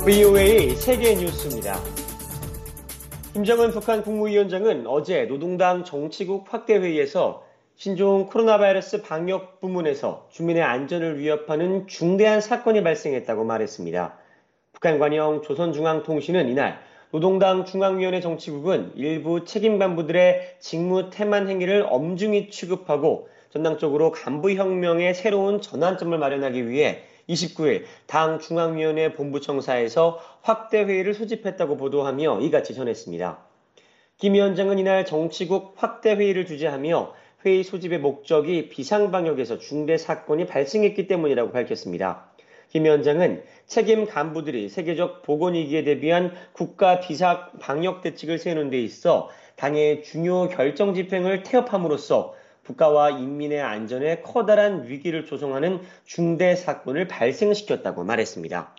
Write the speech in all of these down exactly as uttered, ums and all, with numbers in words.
브이오에이 세계 뉴스입니다. 김정은 북한 국무위원장은 어제 노동당 정치국 확대회의에서 신종 코로나 바이러스 방역 부문에서 주민의 안전을 위협하는 중대한 사건이 발생했다고 말했습니다. 북한 관영 조선중앙통신은 이날 노동당 중앙위원회 정치국은 일부 책임 간부들의 직무 태만 행위를 엄중히 취급하고 전당적으로 간부혁명의 새로운 전환점을 마련하기 위해 이십구일 당 중앙위원회 본부청사에서 확대회의를 소집했다고 보도하며 이같이 전했습니다. 김 위원장은 이날 정치국 확대회의를 주재하며 회의 소집의 목적이 비상방역에서 중대 사건이 발생했기 때문이라고 밝혔습니다. 김 위원장은 책임 간부들이 세계적 보건위기에 대비한 국가 비상방역 대책을 세우는 데 있어 당의 중요 결정 집행을 태업함으로써 국가와 인민의 안전에 커다란 위기를 조성하는 중대 사건을 발생시켰다고 말했습니다.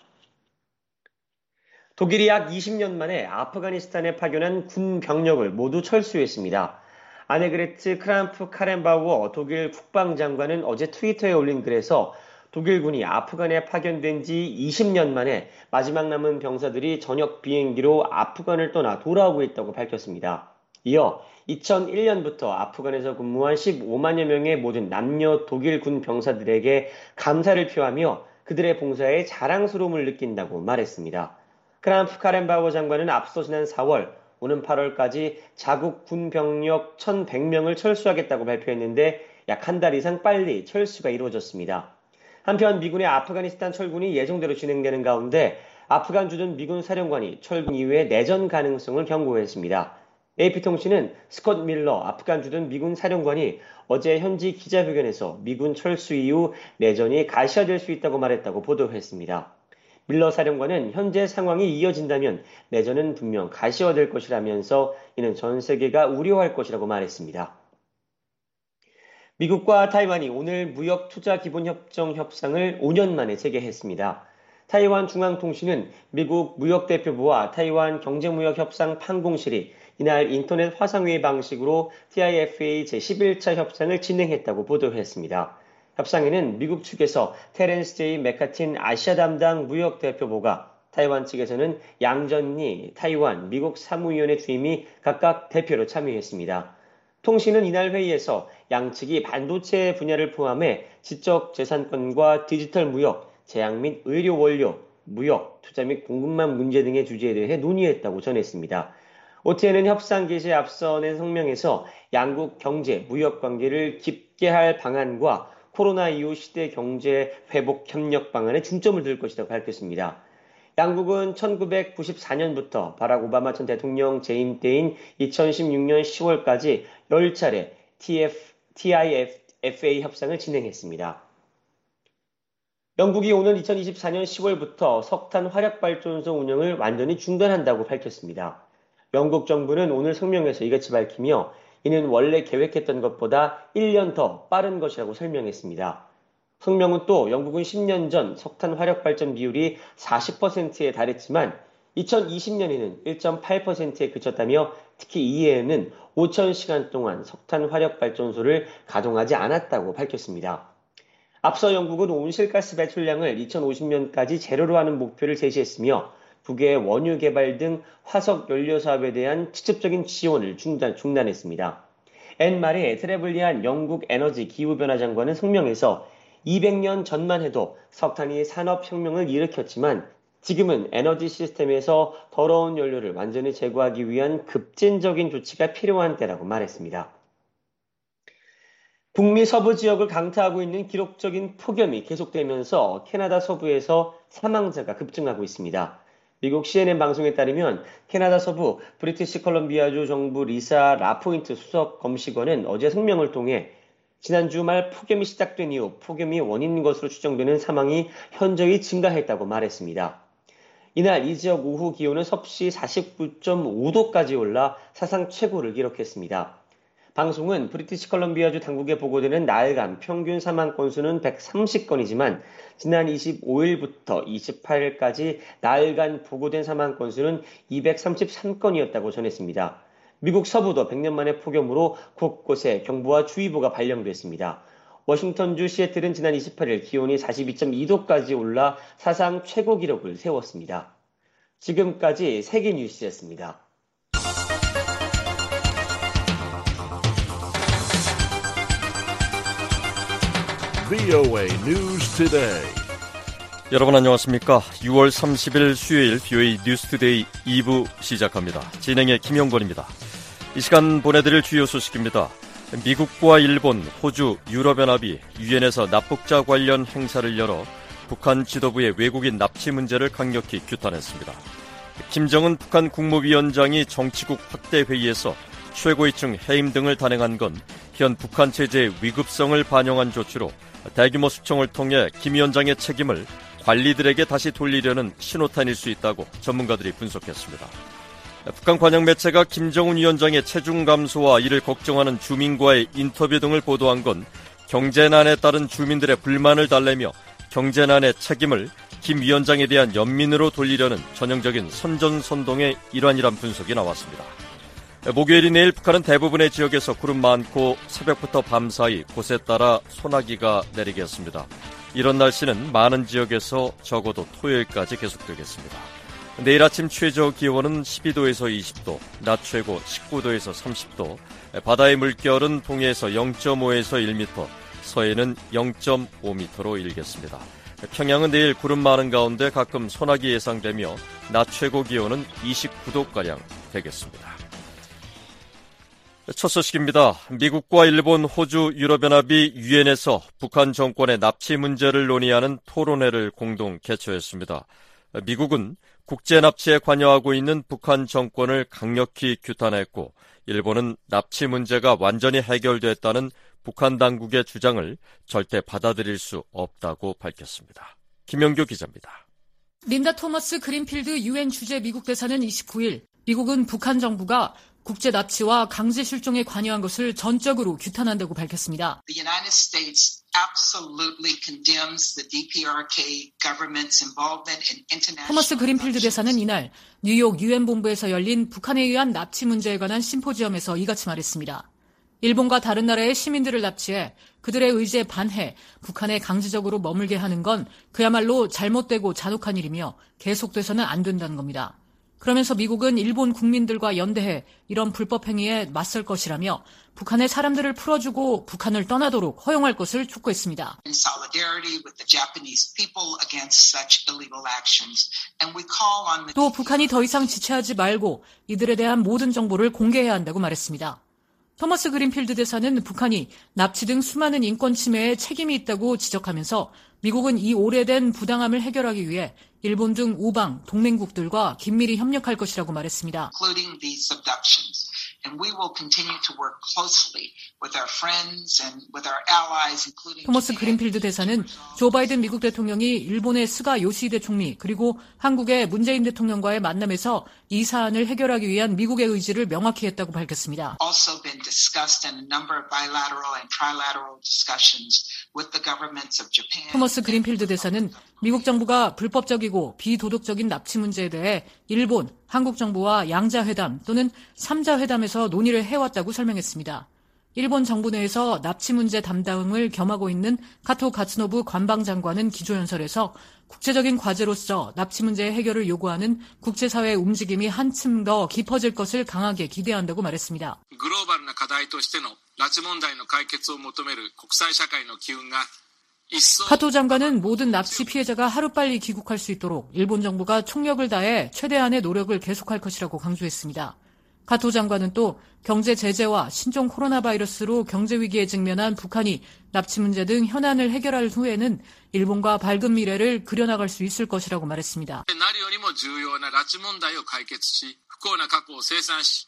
독일이 약 이십 년 만에 아프가니스탄에 파견한 군 병력을 모두 철수했습니다. 아네그레트 크람프 카렌바우어 독일 국방장관은 어제 트위터에 올린 글에서 독일군이 아프간에 파견된 지 이십 년 만에 마지막 남은 병사들이 저녁 비행기로 아프간을 떠나 돌아오고 있다고 밝혔습니다. 이어 이천일 년부터 아프간에서 근무한 십오만여 명의 모든 남녀 독일 군 병사들에게 감사를 표하며 그들의 봉사에 자랑스러움을 느낀다고 말했습니다. 크람프 카렌바우어 장관은 앞서 지난 사월 오는 팔월까지 자국 군 병력 천백 명을 철수하겠다고 발표했는데 약 한 달 이상 빨리 철수가 이루어졌습니다. 한편 미군의 아프가니스탄 철군이 예정대로 진행되는 가운데 아프간 주둔 미군 사령관이 철군 이후의 내전 가능성을 경고했습니다. 에이피통신은 스콧 밀러 아프간 주둔 미군 사령관이 어제 현지 기자회견에서 미군 철수 이후 내전이 가시화될 수 있다고 말했다고 보도했습니다. 밀러 사령관은 현재 상황이 이어진다면 내전은 분명 가시화될 것이라면서 이는 전 세계가 우려할 것이라고 말했습니다. 미국과 타이완이 오늘 무역투자기본협정 협상을 오 년 만에 재개했습니다. 타이완 중앙통신은 미국 무역대표부와 타이완 경제무역협상 판공실이 이날 인터넷 화상회의 방식으로 티아이에프에이 제십일 차 협상을 진행했다고 보도했습니다. 협상에는 미국 측에서 테렌스 제이 맥카틴 아시아 담당 무역대표보가 타이완 측에서는 양전니 타이완 미국 사무위원회 주임이 각각 대표로 참여했습니다. 통신은 이날 회의에서 양측이 반도체 분야를 포함해 지적재산권과 디지털 무역, 제약 및 의료 원료, 무역, 투자 및 공급망 문제 등의 주제에 대해 논의했다고 전했습니다. 오티엔은 협상 개시에 앞서 낸 성명에서 양국 경제, 무역 관계를 깊게 할 방안과 코로나 이후 시대 경제 회복 협력 방안에 중점을 둘 것이라고 밝혔습니다. 양국은 천구백구십사 년부터 바락 오바마 전 대통령 재임 때인 이천십육 년 시월까지 열 차례 티아이에프에이 협상을 진행했습니다. 영국이 오는 이천이십사 년 시월부터 석탄 화력발전소 운영을 완전히 중단한다고 밝혔습니다. 영국 정부는 오늘 성명에서 이같이 밝히며 이는 원래 계획했던 것보다 일 년 더 빠른 것이라고 설명했습니다. 성명은 또 영국은 십 년 전 석탄 화력발전 비율이 사십 퍼센트에 달했지만 이천이십 년에는 일 점 팔 퍼센트에 그쳤다며 특히 이해에는 오천 시간 동안 석탄 화력발전소를 가동하지 않았다고 밝혔습니다. 앞서 영국은 온실가스 배출량을 이천오십 년까지 제로로 하는 목표를 제시했으며 북의 원유 개발 등 화석 연료 사업에 대한 직접적인 지원을 중단, 중단했습니다. 앤 마리 트레블리안 영국 에너지 기후변화 장관은 성명에서 이백 년 전만 해도 석탄이 산업혁명을 일으켰지만 지금은 에너지 시스템에서 더러운 연료를 완전히 제거하기 위한 급진적인 조치가 필요한 때라고 말했습니다. 북미 서부 지역을 강타하고 있는 기록적인 폭염이 계속되면서 캐나다 서부에서 사망자가 급증하고 있습니다. 미국 씨엔엔 방송에 따르면 캐나다 서부 브리티시 컬럼비아주 정부 리사 라포인트 수석 검시관은 어제 성명을 통해 지난주 말 폭염이 시작된 이후 폭염이 원인인 것으로 추정되는 사망이 현저히 증가했다고 말했습니다. 이날 이 지역 오후 기온은 섭씨 사십구 점 오 도까지 올라 사상 최고를 기록했습니다. 방송은 브리티시 컬럼비아주 당국에 보고되는 나흘간 평균 사망 건수는 백삼십 건이지만 지난 이십오일부터 이십팔일까지 나흘간 보고된 사망 건수는 이백삼십삼 건이었다고 전했습니다. 미국 서부도 백 년 만의 폭염으로 곳곳에 경보와 주의보가 발령됐습니다. 워싱턴주 시애틀은 지난 이십팔일 기온이 사십이 점 이 도까지 올라 사상 최고 기록을 세웠습니다. 지금까지 세계뉴스였습니다. 브이오에이 News Today. 여러분 안녕하십니까? 유월 삼십일 수요일 브이오에이 뉴스 투데이 이 부 시작합니다. 진행의 김용건입니다. 이 시간 보내드릴 주요 소식입니다. 미국과 일본, 호주, 유럽연합이 유엔에서 납북자 관련 행사를 열어 북한 지도부의 외국인 납치 문제를 강력히 규탄했습니다. 김정은 북한 국무위원장이 정치국 확대 회의에서 최고위층 해임 등을 단행한 건 현 북한 체제의 위급성을 반영한 조치로 대규모 수청을 통해 김 위원장의 책임을 관리들에게 다시 돌리려는 신호탄일 수 있다고 전문가들이 분석했습니다. 북한 관영 매체가 김정은 위원장의 체중 감소와 이를 걱정하는 주민과의 인터뷰 등을 보도한 건 경제난에 따른 주민들의 불만을 달래며 경제난의 책임을 김 위원장에 대한 연민으로 돌리려는 전형적인 선전선동의 일환이란 분석이 나왔습니다. 목요일이 내일 북한은 대부분의 지역에서 구름 많고 새벽부터 밤사이 곳에 따라 소나기가 내리겠습니다. 이런 날씨는 많은 지역에서 적어도 토요일까지 계속되겠습니다. 내일 아침 최저 기온은 십이 도에서 이십 도, 낮 최고 십구 도에서 삼십 도, 바다의 물결은 동해에서 영 점 오에서 일 미터, 서해는 영 점 오 미터로 일겠습니다. 평양은 내일 구름 많은 가운데 가끔 소나기 예상되며 낮 최고 기온은 이십구 도가량 되겠습니다. 첫 소식입니다. 미국과 일본, 호주, 유럽연합이 유엔에서 북한 정권의 납치 문제를 논의하는 토론회를 공동 개최했습니다. 미국은 국제 납치에 관여하고 있는 북한 정권을 강력히 규탄했고, 일본은 납치 문제가 완전히 해결됐다는 북한 당국의 주장을 절대 받아들일 수 없다고 밝혔습니다. 김영교 기자입니다. 린다 토머스 그린필드 유엔 주재 미국 대사는 이십구일 미국은 북한 정부가 국제 납치와 강제 실종에 관여한 것을 전적으로 규탄한다고 밝혔습니다. The United States absolutely condemns the 디피아르케이 government's involvement in international. 토머스 그린필드 대사는 이날 뉴욕 유엔 본부에서 열린 북한에 의한 납치 문제에 관한 심포지엄에서 이같이 말했습니다. 일본과 다른 나라의 시민들을 납치해 그들의 의지에 반해 북한에 강제적으로 머물게 하는 건 그야말로 잘못되고 잔혹한 일이며 계속돼서는 안 된다는 겁니다. 그러면서 미국은 일본 국민들과 연대해 이런 불법 행위에 맞설 것이라며 북한의 사람들을 풀어주고 북한을 떠나도록 허용할 것을 촉구했습니다. In solidarity with the Japanese people against such illegal actions, and we call on the. 또 북한이 더 이상 지체하지 말고 이들에 대한 모든 정보를 공개해야 한다고 말했습니다. 토머스 그린필드 대사는 북한이 납치 등 수많은 인권 침해에 책임이 있다고 지적하면서 미국은 이 오래된 부당함을 해결하기 위해 일본 등 우방, 동맹국들과 긴밀히 협력할 것이라고 말했습니다. Including these abductions, and we will continue to work closely with our friends and with our allies, including. 토머스 그린필드 대사는 조 바이든 미국 대통령이 일본의 스가 요시히데 총리 그리고 한국의 문재인 대통령과의 만남에서 이 사안을 해결하기 위한 미국의 의지를 명확히 했다고 밝혔습니다. Also been discussed in a number of bilateral and trilateral discussions with the governments of Japan. 토머스 그린필드 대사는 미국 정부가 불법적이고 비도덕적인 납치 문제에 대해 일본, 한국 정부와 양자회담 또는 삼자회담에서 논의를 해왔다고 설명했습니다. 일본 정부 내에서 납치 문제 담당을 겸하고 있는 카토 가츠노부 관방장관은 기조연설에서 국제적인 과제로서 납치 문제의 해결을 요구하는 국제사회의 움직임이 한층 더 깊어질 것을 강하게 기대한다고 말했습니다. 글로벌한課題としての拉致問題の解決を求める国際社会の機運が 카토 장관은 모든 납치 피해자가 하루빨리 귀국할 수 있도록 일본 정부가 총력을 다해 최대한의 노력을 계속할 것이라고 강조했습니다. 카토 장관은 또 경제 제재와 신종 코로나 바이러스로 경제 위기에 직면한 북한이 납치 문제 등 현안을 해결할 후에는 일본과 밝은 미래를 그려나갈 수 있을 것이라고 말했습니다. 何よりも重要な拉致問題を解決し、不幸な過去を清算し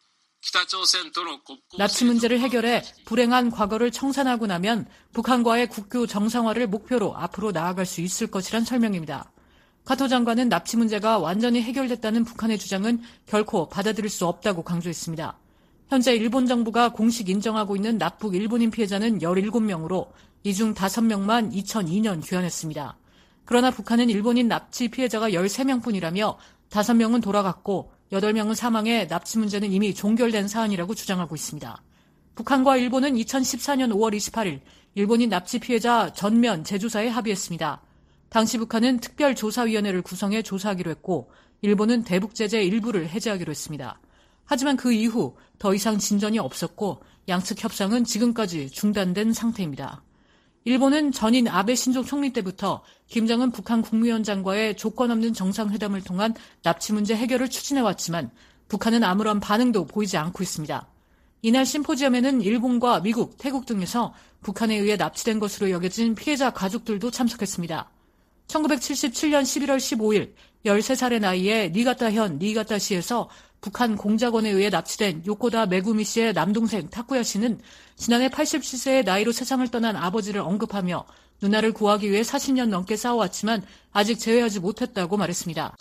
납치 문제를 해결해 불행한 과거를 청산하고 나면 북한과의 국교 정상화를 목표로 앞으로 나아갈 수 있을 것이란 설명입니다. 카토 장관은 납치 문제가 완전히 해결됐다는 북한의 주장은 결코 받아들일 수 없다고 강조했습니다. 현재 일본 정부가 공식 인정하고 있는 납북 일본인 피해자는 열일곱 명으로 이 중 다섯 명만 이천이 년 귀환했습니다. 그러나 북한은 일본인 납치 피해자가 열세 명뿐이라며 다섯 명은 돌아갔고 여덟 명은 사망해 납치 문제는 이미 종결된 사안이라고 주장하고 있습니다. 북한과 일본은 이천십사 년 오월 이십팔일 일본인 납치 피해자 전면 재조사에 합의했습니다. 당시 북한은 특별조사위원회를 구성해 조사하기로 했고 일본은 대북 제재 일부를 해제하기로 했습니다. 하지만 그 이후 더 이상 진전이 없었고 양측 협상은 지금까지 중단된 상태입니다. 일본은 전인 아베 신조 총리 때부터 김정은 북한 국무위원장과의 조건 없는 정상회담을 통한 납치 문제 해결을 추진해왔지만 북한은 아무런 반응도 보이지 않고 있습니다. 이날 심포지엄에는 일본과 미국, 태국 등에서 북한에 의해 납치된 것으로 여겨진 피해자 가족들도 참석했습니다. 천구백칠십칠년 십일월 십오일 열세 살의 나이에 니가타현 니가타시에서 북한 공작원에 의해 납치된 요코다 메구미 씨의 남동생 타쿠야 씨는 지난해 팔십칠세의 나이로 세상을 떠난 아버지를 언급하며 누나를 구하기 위해 사십 년 넘게 싸워왔지만 아직 재회하지 못했다고 말했습니다.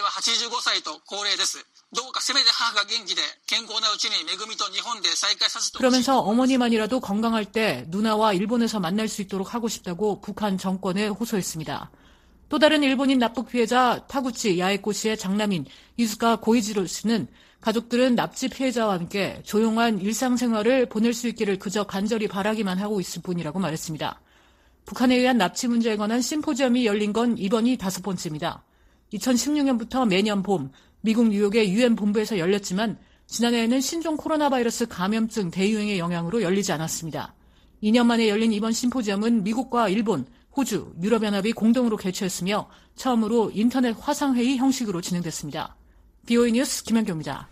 그러면서 어머니만이라도 건강할 때 누나와 일본에서 만날 수 있도록 하고 싶다고 북한 정권에 호소했습니다. 또 다른 일본인 납북 피해자 타구치 야에코 씨의 장남인 이즈카 고이지로 씨는 가족들은 납치 피해자와 함께 조용한 일상생활을 보낼 수 있기를 그저 간절히 바라기만 하고 있을 뿐이라고 말했습니다. 북한에 의한 납치 문제에 관한 심포지엄이 열린 건 이번이 다섯 번째입니다. 이천십육년부터 매년 봄 미국 뉴욕의 유엔 본부에서 열렸지만 지난해에는 신종 코로나 바이러스 감염증 대유행의 영향으로 열리지 않았습니다. 이 년 만에 열린 이번 심포지엄은 미국과 일본, 호주, 유럽연합이 공동으로 개최했으며 처음으로 인터넷 화상회의 형식으로 진행됐습니다. 비오이 뉴스 김현경입니다.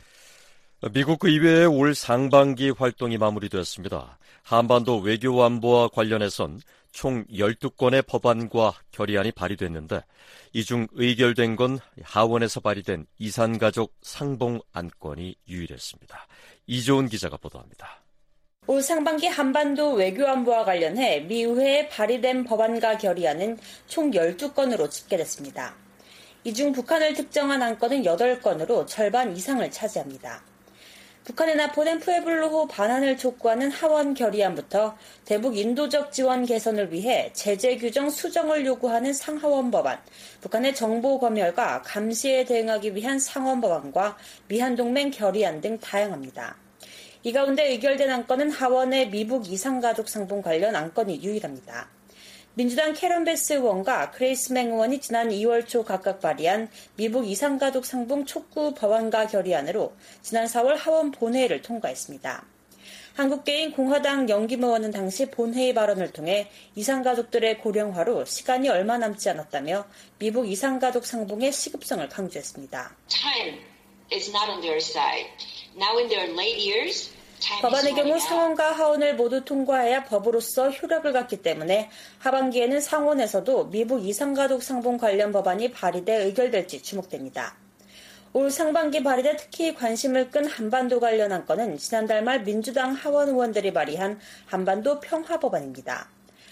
미국 의회의 올 상반기 활동이 마무리되었습니다. 한반도 외교 안보와 관련해선 총 열두 건의 법안과 결의안이 발의됐는데 이 중 의결된 건 하원에서 발의된 이산가족 상봉 안건이 유일했습니다. 이조은 기자가 보도합니다. 올 상반기 한반도 외교 안보와 관련해 미 의회에 발의된 법안과 결의안은 총 열두 건으로 집계됐습니다. 이 중 북한을 특정한 안건은 여덟 건으로 절반 이상을 차지합니다. 북한에 납포된 푸에블로호 반환을 촉구하는 하원 결의안부터 대북 인도적 지원 개선을 위해 제재 규정 수정을 요구하는 상하원 법안, 북한의 정보 검열과 감시에 대응하기 위한 상원 법안과 미한동맹 결의안 등 다양합니다. 이 가운데 의결된 안건은 하원의 미북 이산가족 상봉 관련 안건이 유일합니다. 민주당 캐런 베스 의원과 크레이스 맹 의원이 지난 이월 초 각각 발의한 미북 이산가족 상봉 촉구 법안과 결의안으로 지난 사월 하원 본회의를 통과했습니다. 한국계인 공화당 영김 의원은 당시 본회의 발언을 통해 이산가족들의 고령화로 시간이 얼마 남지 않았다며 미북 이산가족 상봉의 시급성을 강조했습니다. Time is not on their side. Now in their late years, 법안의 경우 상원과 하원을 모두 통과해야 법으로서 효력을 갖기 때문에 하반기에는 상원에서도 미북 이산가족 상봉 관련 법안이 발의돼 의결될지 주목됩니다. 올 상반기 발의돼 특히 관심을 끈 한반도 관련 안건은 지난달 말 민주당 하원 의원들이 발의한 한반도 평화 법안입니다.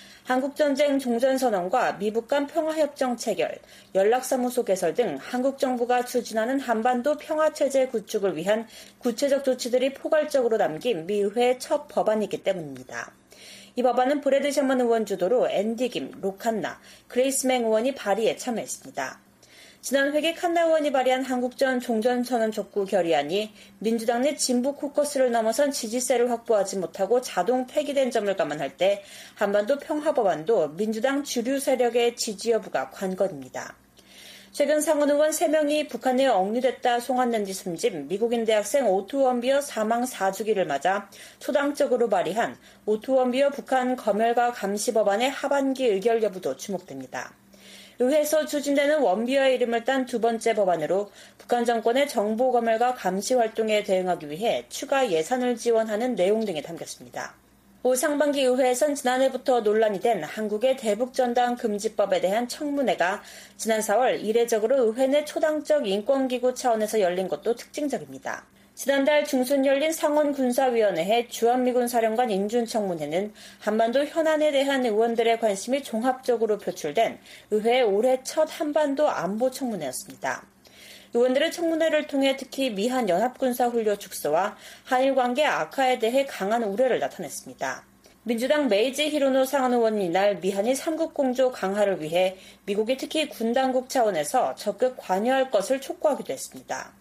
한국전쟁 종전선언과 미북 간 평화협정 체결, 연락사무소 개설 등 한국 정부가 추진하는 한반도 평화체제 구축을 위한 구체적 조치들이 포괄적으로 담긴 미 의회의 첫 법안이기 때문입니다. 이 법안은 브래드 셔먼 의원 주도로 앤디 김, 로 칸나, 그레이스 맹 의원이 발의에 참여했습니다. 지난 회기 칸나 의원이 발의한 한국전 종전선언 촉구 결의안이 민주당 내 진보 코커스를 넘어선 지지세를 확보하지 못하고 자동 폐기된 점을 감안할 때 한반도 평화법안도 민주당 주류 세력의 지지 여부가 관건입니다. 최근 상원 의원 세 명이 북한에 억류됐다 송환된 지 삼집 미국인 대학생 오투 원비어 사망 사 주기를 맞아 초당적으로 발의한 오투 원비어 북한 검열과 감시 법안의 하반기 의결 여부도 주목됩니다. 의회에서 추진되는 원비어의 이름을 딴 두 번째 법안으로 북한 정권의 정보 검열과 감시 활동에 대응하기 위해 추가 예산을 지원하는 내용 등이 담겼습니다. 올 상반기 의회에선 지난해부터 논란이 된 한국의 대북전당 금지법에 대한 청문회가 지난 사월 이례적으로 의회 내 초당적 인권기구 차원에서 열린 것도 특징적입니다. 지난달 중순 열린 상원군사위원회의 주한미군 사령관 인준청문회는 한반도 현안에 대한 의원들의 관심이 종합적으로 표출된 의회의 올해 첫 한반도 안보청문회였습니다. 의원들은 청문회를 통해 특히 미한 연합군사훈련 축소와 한일 관계 악화에 대해 강한 우려를 나타냈습니다. 민주당 메이지 히로노 상원 의원은 이날 미한일 삼국 공조 강화를 위해 미국이 특히 군 당국 차원에서 적극 관여할 것을 촉구하기도 했습니다.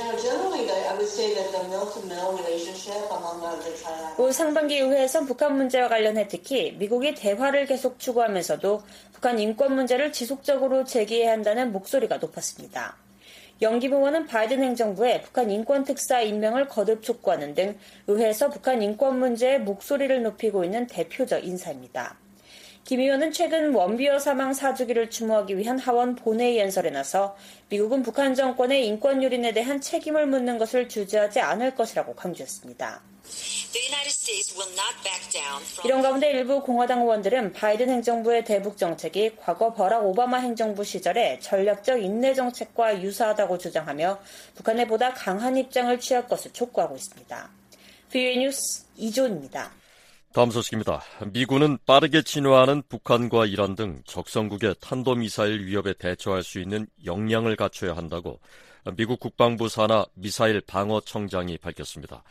올 상반기 의회에선 북한 문제와 관련해 특히 미국이 대화를 계속 추구하면서도 북한 인권 문제를 지속적으로 제기해야 한다는 목소리가 높았습니다. 영김 의원은 바이든 행정부에 북한 인권특사 임명을 거듭 촉구하는 등 의회에서 북한 인권 문제에 목소리를 높이고 있는 대표적 인사입니다. 김 의원은 최근 원비어 사망 사주기를 추모하기 위한 하원 본회의 연설에 나서 미국은 북한 정권의 인권 유린에 대한 책임을 묻는 것을 주저하지 않을 것이라고 강조했습니다. 이런 가운데 일부 공화당 의원들은 바이든 행정부의 대북 정책이 과거 버락 오바마 행정부 시절의 전략적 인내 정책과 유사하다고 주장하며 북한에 보다 강한 입장을 취할 것을 촉구하고 있습니다. 브이오에이 뉴스 이조은입니다. 다음 소식입니다. 미군은 빠르게 진화하는 북한과 이란 등 적성국의 탄도미사일 위협에 대처할 수 있는 역량을 갖춰야 한다고 미국 국방부 산하 미사일 방어청장이 밝혔습니다.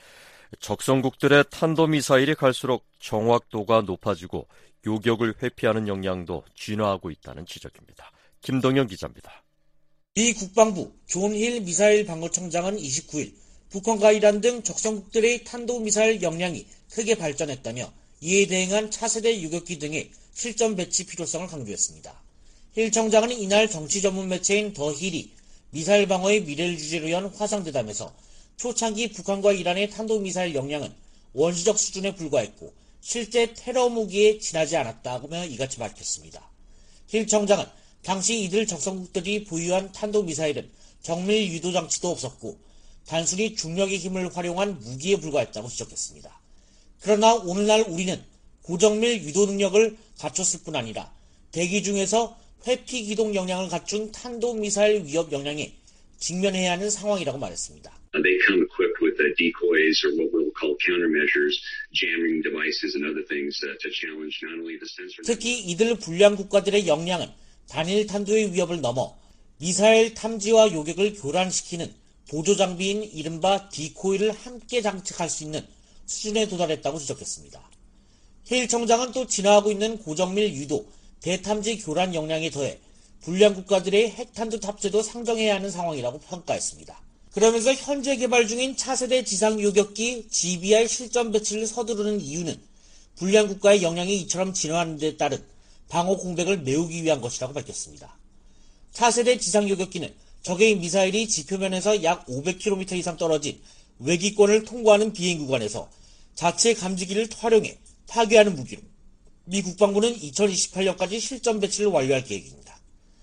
적성국들의 탄도미사일이 갈수록 정확도가 높아지고 요격을 회피하는 역량도 진화하고 있다는 지적입니다. 김동영 기자입니다. 미 국방부 존 힐 미사일 방어청장은 이십구일 북한과 이란 등 적성국들의 탄도미사일 역량이 크게 발전했다며 이에 대응한 차세대 유격기 등의 실전 배치 필요성을 강조했습니다. 힐 청장은 이날 정치 전문 매체인 더 힐이 미사일 방어의 미래를 주제로 연 화상대담에서 초창기 북한과 이란의 탄도미사일 역량은 원시적 수준에 불과했고 실제 테러 무기에 지나지 않았다며 이같이 밝혔습니다. 힐 청장은 당시 이들 적성국들이 보유한 탄도미사일은 정밀 유도 장치도 없었고 단순히 중력의 힘을 활용한 무기에 불과했다고 지적했습니다. 그러나 오늘날 우리는 고정밀 유도 능력을 갖췄을 뿐 아니라 대기 중에서 회피 기동 역량을 갖춘 탄도미사일 위협 역량에 직면해야 하는 상황이라고 말했습니다. They come equipped with uh, decoys or what we'll call countermeasures, jamming devices and other things uh, to challenge not only the sensor. 특히 이들 불량 국가들의 역량은 단일 탄도의 위협을 넘어 미사일 탐지와 요격을 교란시키는 보조 장비인 이른바 디코이를 함께 장착할 수 있는 수준에 도달했다고 지적했습니다. 힐 청장은 또 진화하고 있는 고정밀 유도, 대탐지 교란 역량에 더해 불량 국가들의 핵탄두 탑재도 상정해야 하는 상황이라고 평가했습니다. 그러면서 현재 개발 중인 차세대 지상 요격기 지비아이 실전 배치를 서두르는 이유는 불량 국가의 역량이 이처럼 진화하는 데 따른 방어 공백을 메우기 위한 것이라고 밝혔습니다. 차세대 지상 요격기는 적의 미사일이 지표면에서 약 오백 킬로미터 이상 떨어진 외기권을 통과하는 비행 구간에서 자체 감지기를 활용해 파괴하는 무기로 미 국방부는 이천이십팔년까지 실전 배치를 완료할 계획입니다.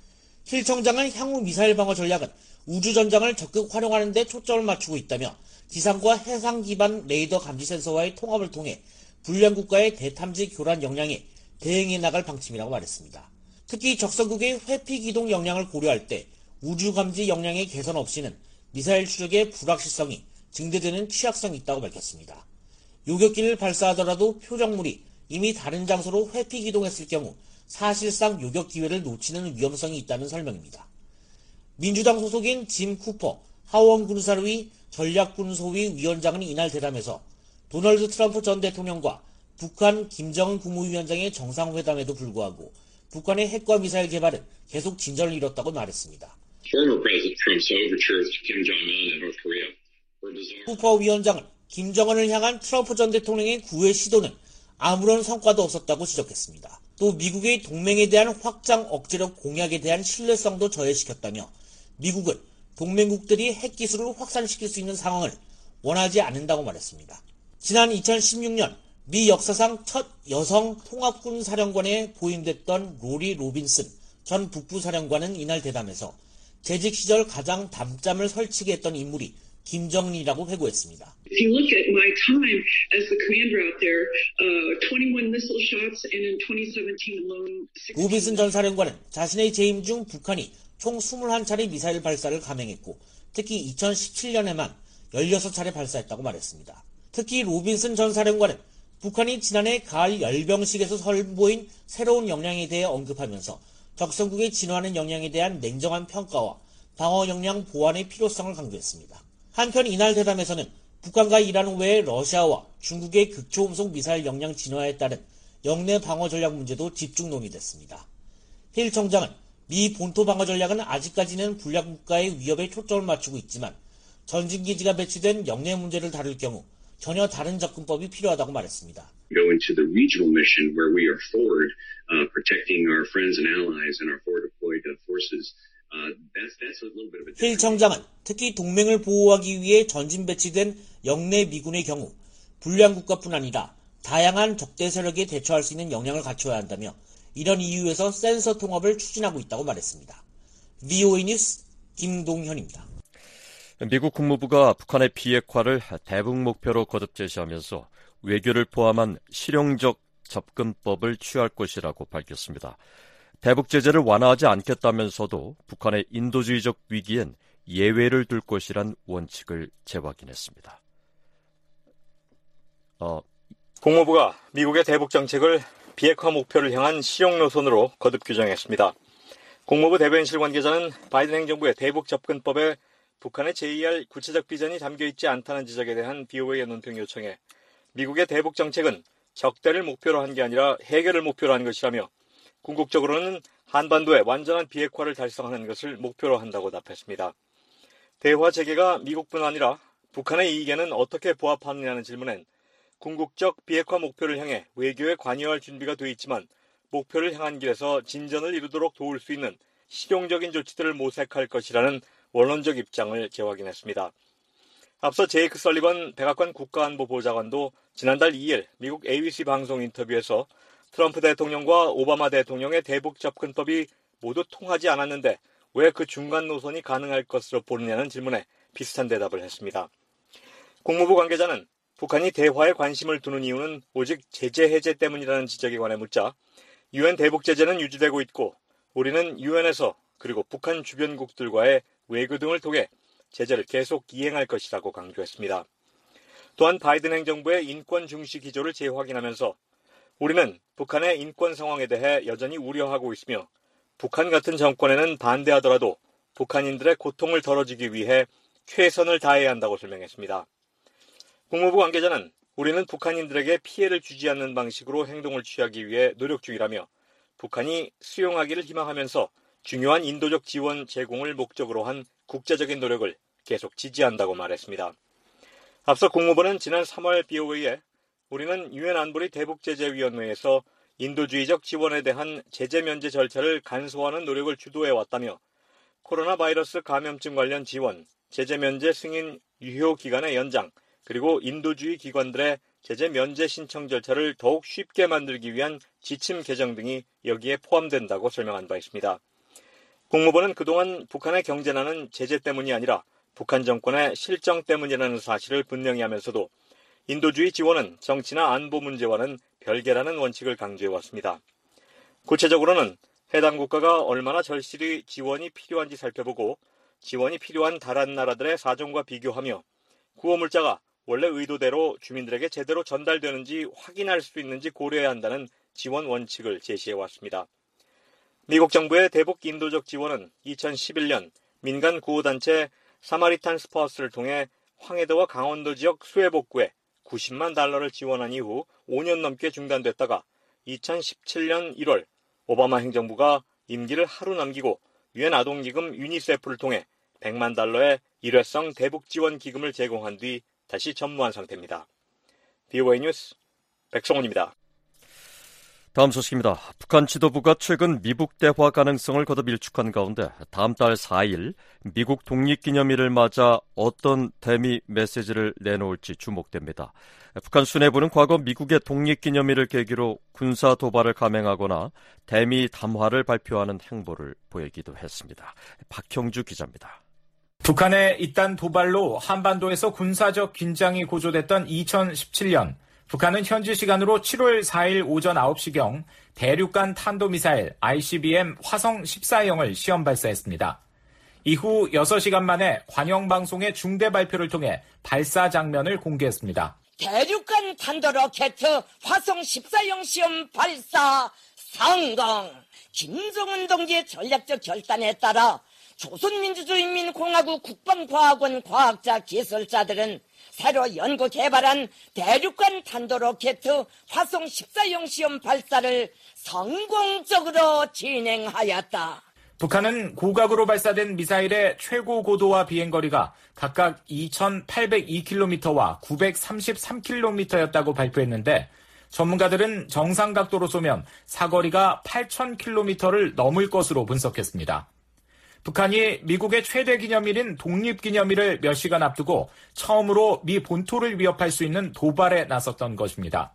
힐 청장은 향후 미사일 방어 전략은 우주전장을 적극 활용하는 데 초점을 맞추고 있다며 지상과 해상 기반 레이더 감지 센서와의 통합을 통해 불량 국가의 대탐지 교란 역량에 대응해 나갈 방침이라고 말했습니다. 특히 적성국의 회피 기동 역량을 고려할 때 우주 감지 역량의 개선 없이는 미사일 추적의 불확실성이 증대되는 취약성이 있다고 밝혔습니다. 요격기를 발사하더라도 표적물이 이미 다른 장소로 회피 기동했을 경우 사실상 요격 기회를 놓치는 위험성이 있다는 설명입니다. 민주당 소속인 짐 쿠퍼 하원 군사위 전략군소위 위원장은 이날 대담에서 도널드 트럼프 전 대통령과 북한 김정은 국무위원장의 정상회담에도 불구하고 북한의 핵과 미사일 개발은 계속 진전을 이뤘다고 말했습니다. 쿠퍼 위원장은 김정은을 향한 트럼프 전 대통령의 구애 시도는 아무런 성과도 없었다고 지적했습니다. 또 미국의 동맹에 대한 확장 억제력 공약에 대한 신뢰성도 저해시켰다며 미국은 동맹국들이 핵기술을 확산시킬 수 있는 상황을 원하지 않는다고 말했습니다. 지난 이천십육년 미 역사상 첫 여성 통합군 사령관에 보임됐던 로리 로빈슨 전 북부 사령관은 이날 대담에서 재직 시절 가장 밤잠을 설치게 했던 인물이 김정은이라고 회고했습니다. If you look at my time as the commander out there, uh, twenty-one missile shots and in twenty seventeen alone. 로빈슨 전 사령관은 자신의 재임 중 북한이 총 이십일 차례 미사일 발사를 감행했고 특히 이천십칠년에만 십육 차례 발사했다고 말했습니다. 특히 로빈슨 전 사령관은 북한이 지난해 가을 열병식에서 선보인 새로운 역량에 대해 언급하면서 적성국의 진화하는 역량에 대한 냉정한 평가와 방어 역량 보완의 필요성을 강조했습니다. 한편 이날 대담에서는 북한과 이란 외에 러시아와 중국의 극초음속 미사일 역량 진화에 따른 영내 방어 전략 문제도 집중 논의됐습니다. 힐 청장은 미 본토 방어 전략은 아직까지는 불량 국가의 위협에 초점을 맞추고 있지만 전진기지가 배치된 영내 문제를 다룰 경우 전혀 다른 접근법이 필요하다고 말했습니다. Go into the regional mission where we are forward, uh, protecting our friends and allies and our forward deployed uh, forces. 힐 청장은 특히 동맹을 보호하기 위해 전진 배치된 영내 미군의 경우 불량 국가뿐 아니라 다양한 적대 세력에 대처할 수 있는 역량을 갖춰야 한다며 이런 이유에서 센서 통합을 추진하고 있다고 말했습니다. 브이오에이 뉴스 김동현입니다. 미국 국무부가 북한의 비핵화를 대북 목표로 거듭 제시하면서 외교를 포함한 실용적 접근법을 취할 것이라고 밝혔습니다. 대북 제재를 완화하지 않겠다면서도 북한의 인도주의적 위기엔 예외를 둘 것이란 원칙을 재확인했습니다. 어, 국무부가 미국의 대북 정책을 비핵화 목표를 향한 실용 노선으로 거듭 규정했습니다. 국무부 대변인실 관계자는 바이든 행정부의 대북 접근법에 북한의 제의할 구체적 비전이 담겨있지 않다는 지적에 대한 브이오에이의 논평 요청에 미국의 대북 정책은 적대를 목표로 한 게 아니라 해결을 목표로 한 것이라며 궁극적으로는 한반도의 완전한 비핵화를 달성하는 것을 목표로 한다고 답했습니다. 대화 재개가 미국뿐 아니라 북한의 이익에는 어떻게 부합하느냐는 질문엔 궁극적 비핵화 목표를 향해 외교에 관여할 준비가 돼 있지만 목표를 향한 길에서 진전을 이루도록 도울 수 있는 실용적인 조치들을 모색할 것이라는 원론적 입장을 재확인했습니다. 앞서 제이크 설리번 백악관 국가안보보좌관도 지난달 이 일 미국 에이비씨 방송 인터뷰에서 트럼프 대통령과 오바마 대통령의 대북 접근법이 모두 통하지 않았는데 왜 그 중간 노선이 가능할 것으로 보느냐는 질문에 비슷한 대답을 했습니다. 국무부 관계자는 북한이 대화에 관심을 두는 이유는 오직 제재 해제 때문이라는 지적에 관해 묻자 유엔 대북 제재는 유지되고 있고 우리는 유엔에서 그리고 북한 주변국들과의 외교 등을 통해 제재를 계속 이행할 것이라고 강조했습니다. 또한 바이든 행정부의 인권 중시 기조를 재확인하면서 우리는 북한의 인권 상황에 대해 여전히 우려하고 있으며 북한 같은 정권에는 반대하더라도 북한인들의 고통을 덜어주기 위해 최선을 다해야 한다고 설명했습니다. 국무부 관계자는 우리는 북한인들에게 피해를 주지 않는 방식으로 행동을 취하기 위해 노력 중이라며 북한이 수용하기를 희망하면서 중요한 인도적 지원 제공을 목적으로 한 국제적인 노력을 계속 지지한다고 말했습니다. 앞서 국무부는 지난 삼월 브이오에이에 우리는 유엔 안보리 대북제재위원회에서 인도주의적 지원에 대한 제재 면제 절차를 간소화하는 노력을 주도해왔다며 코로나 바이러스 감염증 관련 지원, 제재 면제 승인 유효 기간의 연장, 그리고 인도주의 기관들의 제재 면제 신청 절차를 더욱 쉽게 만들기 위한 지침 개정 등이 여기에 포함된다고 설명한 바 있습니다. 국무부는 그동안 북한의 경제난은 제재 때문이 아니라 북한 정권의 실정 때문이라는 사실을 분명히 하면서도 인도주의 지원은 정치나 안보 문제와는 별개라는 원칙을 강조해왔습니다. 구체적으로는 해당 국가가 얼마나 절실히 지원이 필요한지 살펴보고 지원이 필요한 다른 나라들의 사정과 비교하며 구호물자가 원래 의도대로 주민들에게 제대로 전달되는지 확인할 수 있는지 고려해야 한다는 지원 원칙을 제시해왔습니다. 미국 정부의 대북 인도적 지원은 이천십일 년 민간 구호단체 사마리탄 스퍼스를 통해 황해도와 강원도 지역 수해복구에 구십만 달러를 지원한 이후 오 년 넘게 중단됐다가 이천십칠 년 일월 오바마 행정부가 임기를 하루 남기고 유엔 아동기금 유니세프를 통해 백만 달러의 일회성 대북 지원 기금을 제공한 뒤 다시 전무한 상태입니다. 브이오에이 뉴스 백성훈입니다. 다음 소식입니다. 북한 지도부가 최근 미북 대화 가능성을 거듭 일축한 가운데 다음 달 사 일 미국 독립기념일을 맞아 어떤 대미 메시지를 내놓을지 주목됩니다. 북한 수뇌부는 과거 미국의 독립기념일을 계기로 군사 도발을 감행하거나 대미 담화를 발표하는 행보를 보이기도 했습니다. 박형주 기자입니다. 북한의 이딴 도발로 한반도에서 군사적 긴장이 고조됐던 이천십칠 년 북한은 현지 시간으로 칠월 사일 오전 아홉 시경 대륙간 탄도미사일 아이씨비엠 화성 십사형을 시험 발사했습니다. 이후 여섯 시간 만에 관영방송의 중대 발표를 통해 발사 장면을 공개했습니다. 대륙간 탄도로켓 화성 십사형 시험 발사 성공! 김정은 동지의 전략적 결단에 따라 조선민주주의인민공화국 국방과학원 과학자 기술자들은 새로 연구 개발한 대륙간 탄도로켓 화성 십사형 시험 발사를 성공적으로 진행하였다. 북한은 고각으로 발사된 미사일의 최고 고도와 비행거리가 각각 이천팔백이 킬로미터와 구백삼십삼 킬로미터였다고 발표했는데 전문가들은 정상 각도로 쏘면 사거리가 팔천 킬로미터를 넘을 것으로 분석했습니다. 북한이 미국의 최대 기념일인 독립기념일을 몇 시간 앞두고 처음으로 미 본토를 위협할 수 있는 도발에 나섰던 것입니다.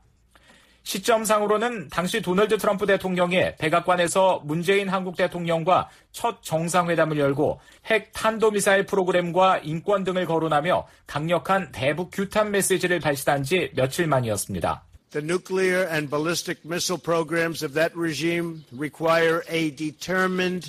시점상으로는 당시 도널드 트럼프 대통령이 백악관에서 문재인 한국 대통령과 첫 정상회담을 열고 핵 탄도미사일 프로그램과 인권 등을 거론하며 강력한 대북 규탄 메시지를 발신한 지 며칠 만이었습니다. The nuclear and ballistic missile programs of that regime require a determined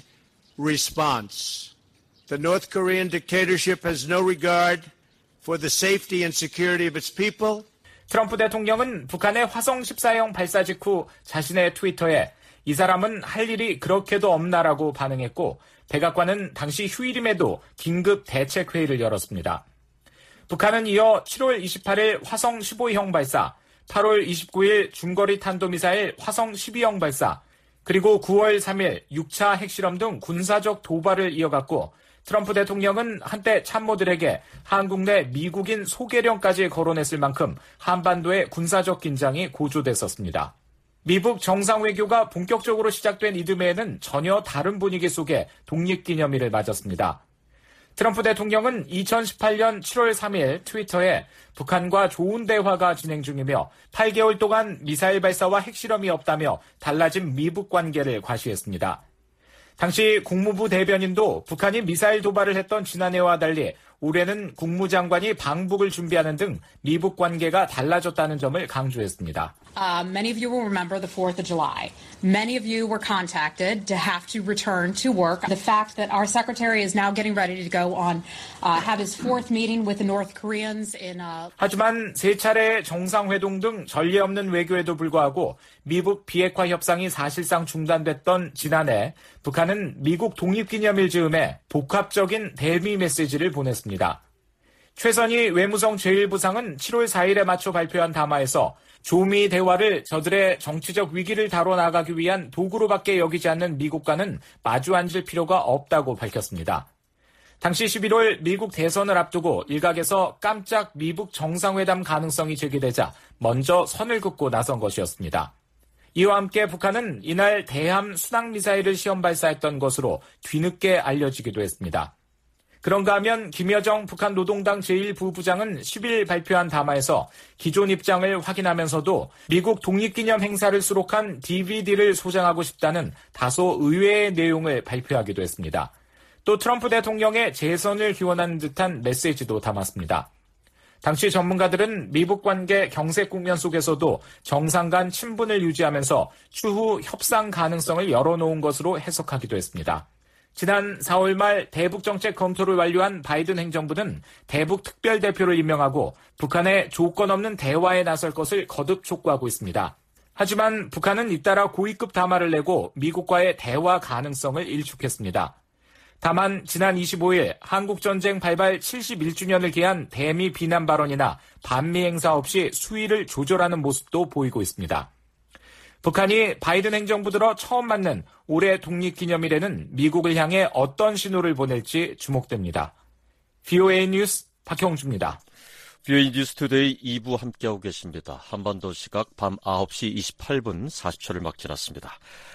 response. The North Korean dictatorship has no regard for the safety and security of its people. 트럼프 대통령은 북한의 화성 십사형 발사 직후 자신의 트위터에 이 사람은 할 일이 그렇게도 없나라고 반응했고 백악관은 당시 휴일임에도 긴급 대책회의를 열었습니다. 북한은 이어 칠월 이십팔일 화성 십오형 발사, 팔월 이십구일 중거리 탄도미사일 화성 십이형 발사, 그리고 구월 삼일 육 차 핵실험 등 군사적 도발을 이어갔고 트럼프 대통령은 한때 참모들에게 한국 내 미국인 소개령까지 거론했을 만큼 한반도의 군사적 긴장이 고조됐었습니다. 미북 정상외교가 본격적으로 시작된 이듬해에는 전혀 다른 분위기 속에 독립기념일을 맞았습니다. 트럼프 대통령은 이천십팔년 칠월 삼일 트위터에 북한과 좋은 대화가 진행 중이며 팔 개월 동안 미사일 발사와 핵실험이 없다며 달라진 미북 관계를 과시했습니다. 당시 국무부 대변인도 북한이 미사일 도발을 했던 지난해와 달리 올해는 국무장관이 방북을 준비하는 등 미북 관계가 달라졌다는 점을 강조했습니다. Uh, many of you will remember the fourth of July. Many of you were contacted to have to return to work. The fact that our secretary is now getting ready to go on, uh, have his fourth meeting with the North Koreans in. Uh... 하지만 세 차례의 정상회동 등 전례 없는 외교에도 불구하고 미북 비핵화 협상이 사실상 중단됐던 지난해 북한은 미국 독립기념일 즈음에 복합적인 대미 메시지를 보냈습니다. 최선희 외무성 제일 부상은 칠월 사일에 맞춰 발표한 담화에서 조미 대화를 저들의 정치적 위기를 다뤄나가기 위한 도구로밖에 여기지 않는 미국과는 마주 앉을 필요가 없다고 밝혔습니다. 당시 십일월 미국 대선을 앞두고 일각에서 깜짝 미북 정상회담 가능성이 제기되자 먼저 선을 긋고 나선 것이었습니다. 이와 함께 북한은 이날 대함 순항미사일을 시험 발사했던 것으로 뒤늦게 알려지기도 했습니다. 그런가 하면 김여정 북한 노동당 제일 부부장은 십일 발표한 담화에서 기존 입장을 확인하면서도 미국 독립기념 행사를 수록한 디비디를 소장하고 싶다는 다소 의외의 내용을 발표하기도 했습니다. 또 트럼프 대통령의 재선을 기원하는 듯한 메시지도 담았습니다. 당시 전문가들은 미북 관계 경색 국면 속에서도 정상 간 친분을 유지하면서 추후 협상 가능성을 열어놓은 것으로 해석하기도 했습니다. 지난 사월 말 대북 정책 검토를 완료한 바이든 행정부는 대북 특별대표를 임명하고 북한의 조건 없는 대화에 나설 것을 거듭 촉구하고 있습니다. 하지만 북한은 잇따라 고위급 담화를 내고 미국과의 대화 가능성을 일축했습니다. 다만 지난 이십오일 한국전쟁 발발 칠십일주년을 기한 대미 비난 발언이나 반미 행사 없이 수위를 조절하는 모습도 보이고 있습니다. 북한이 바이든 행정부 들어 처음 맞는 올해 독립기념일에는 미국을 향해 어떤 신호를 보낼지 주목됩니다. 브이오에이 뉴스 박형주입니다. 브이오에이 뉴스투데이 이 부 함께하고 계십니다. 한반도 시각 밤 아홉시 이십팔분 사십초를 막 지났습니다.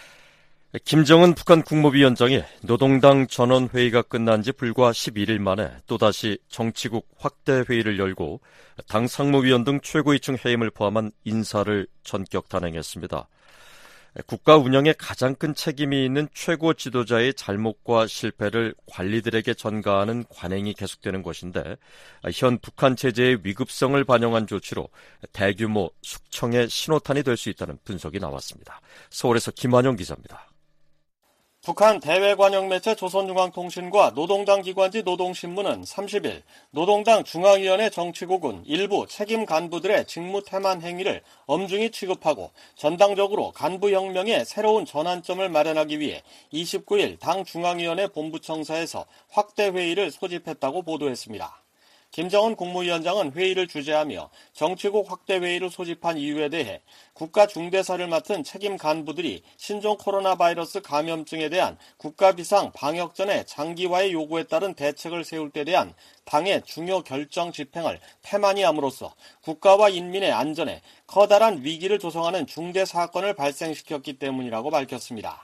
김정은 북한 국무위원장이 노동당 전원회의가 끝난 지 불과 십일일 만에 또다시 정치국 확대 회의를 열고 당 상무위원 등 최고위층 해임을 포함한 인사를 전격 단행했습니다. 국가 운영에 가장 큰 책임이 있는 최고 지도자의 잘못과 실패를 관리들에게 전가하는 관행이 계속되는 것인데 현 북한 체제의 위급성을 반영한 조치로 대규모 숙청의 신호탄이 될 수 있다는 분석이 나왔습니다. 서울에서 김환영 기자입니다. 북한 대외관영매체 조선중앙통신과 노동당 기관지 노동신문은 삼십일 노동당 중앙위원회 정치국은 일부 책임 간부들의 직무 태만 행위를 엄중히 취급하고 전당적으로 간부혁명의 새로운 전환점을 마련하기 위해 이십구일 당 중앙위원회 본부청사에서 확대회의를 소집했다고 보도했습니다. 김정은 국무위원장은 회의를 주재하며 정치국 확대회의를 소집한 이유에 대해 국가 중대사를 맡은 책임 간부들이 신종 코로나 바이러스 감염증에 대한 국가 비상 방역전의 장기화의 요구에 따른 대책을 세울 때 대한 당의 중요 결정 집행을 태만히 함으로써 국가와 인민의 안전에 커다란 위기를 조성하는 중대 사건을 발생시켰기 때문이라고 밝혔습니다.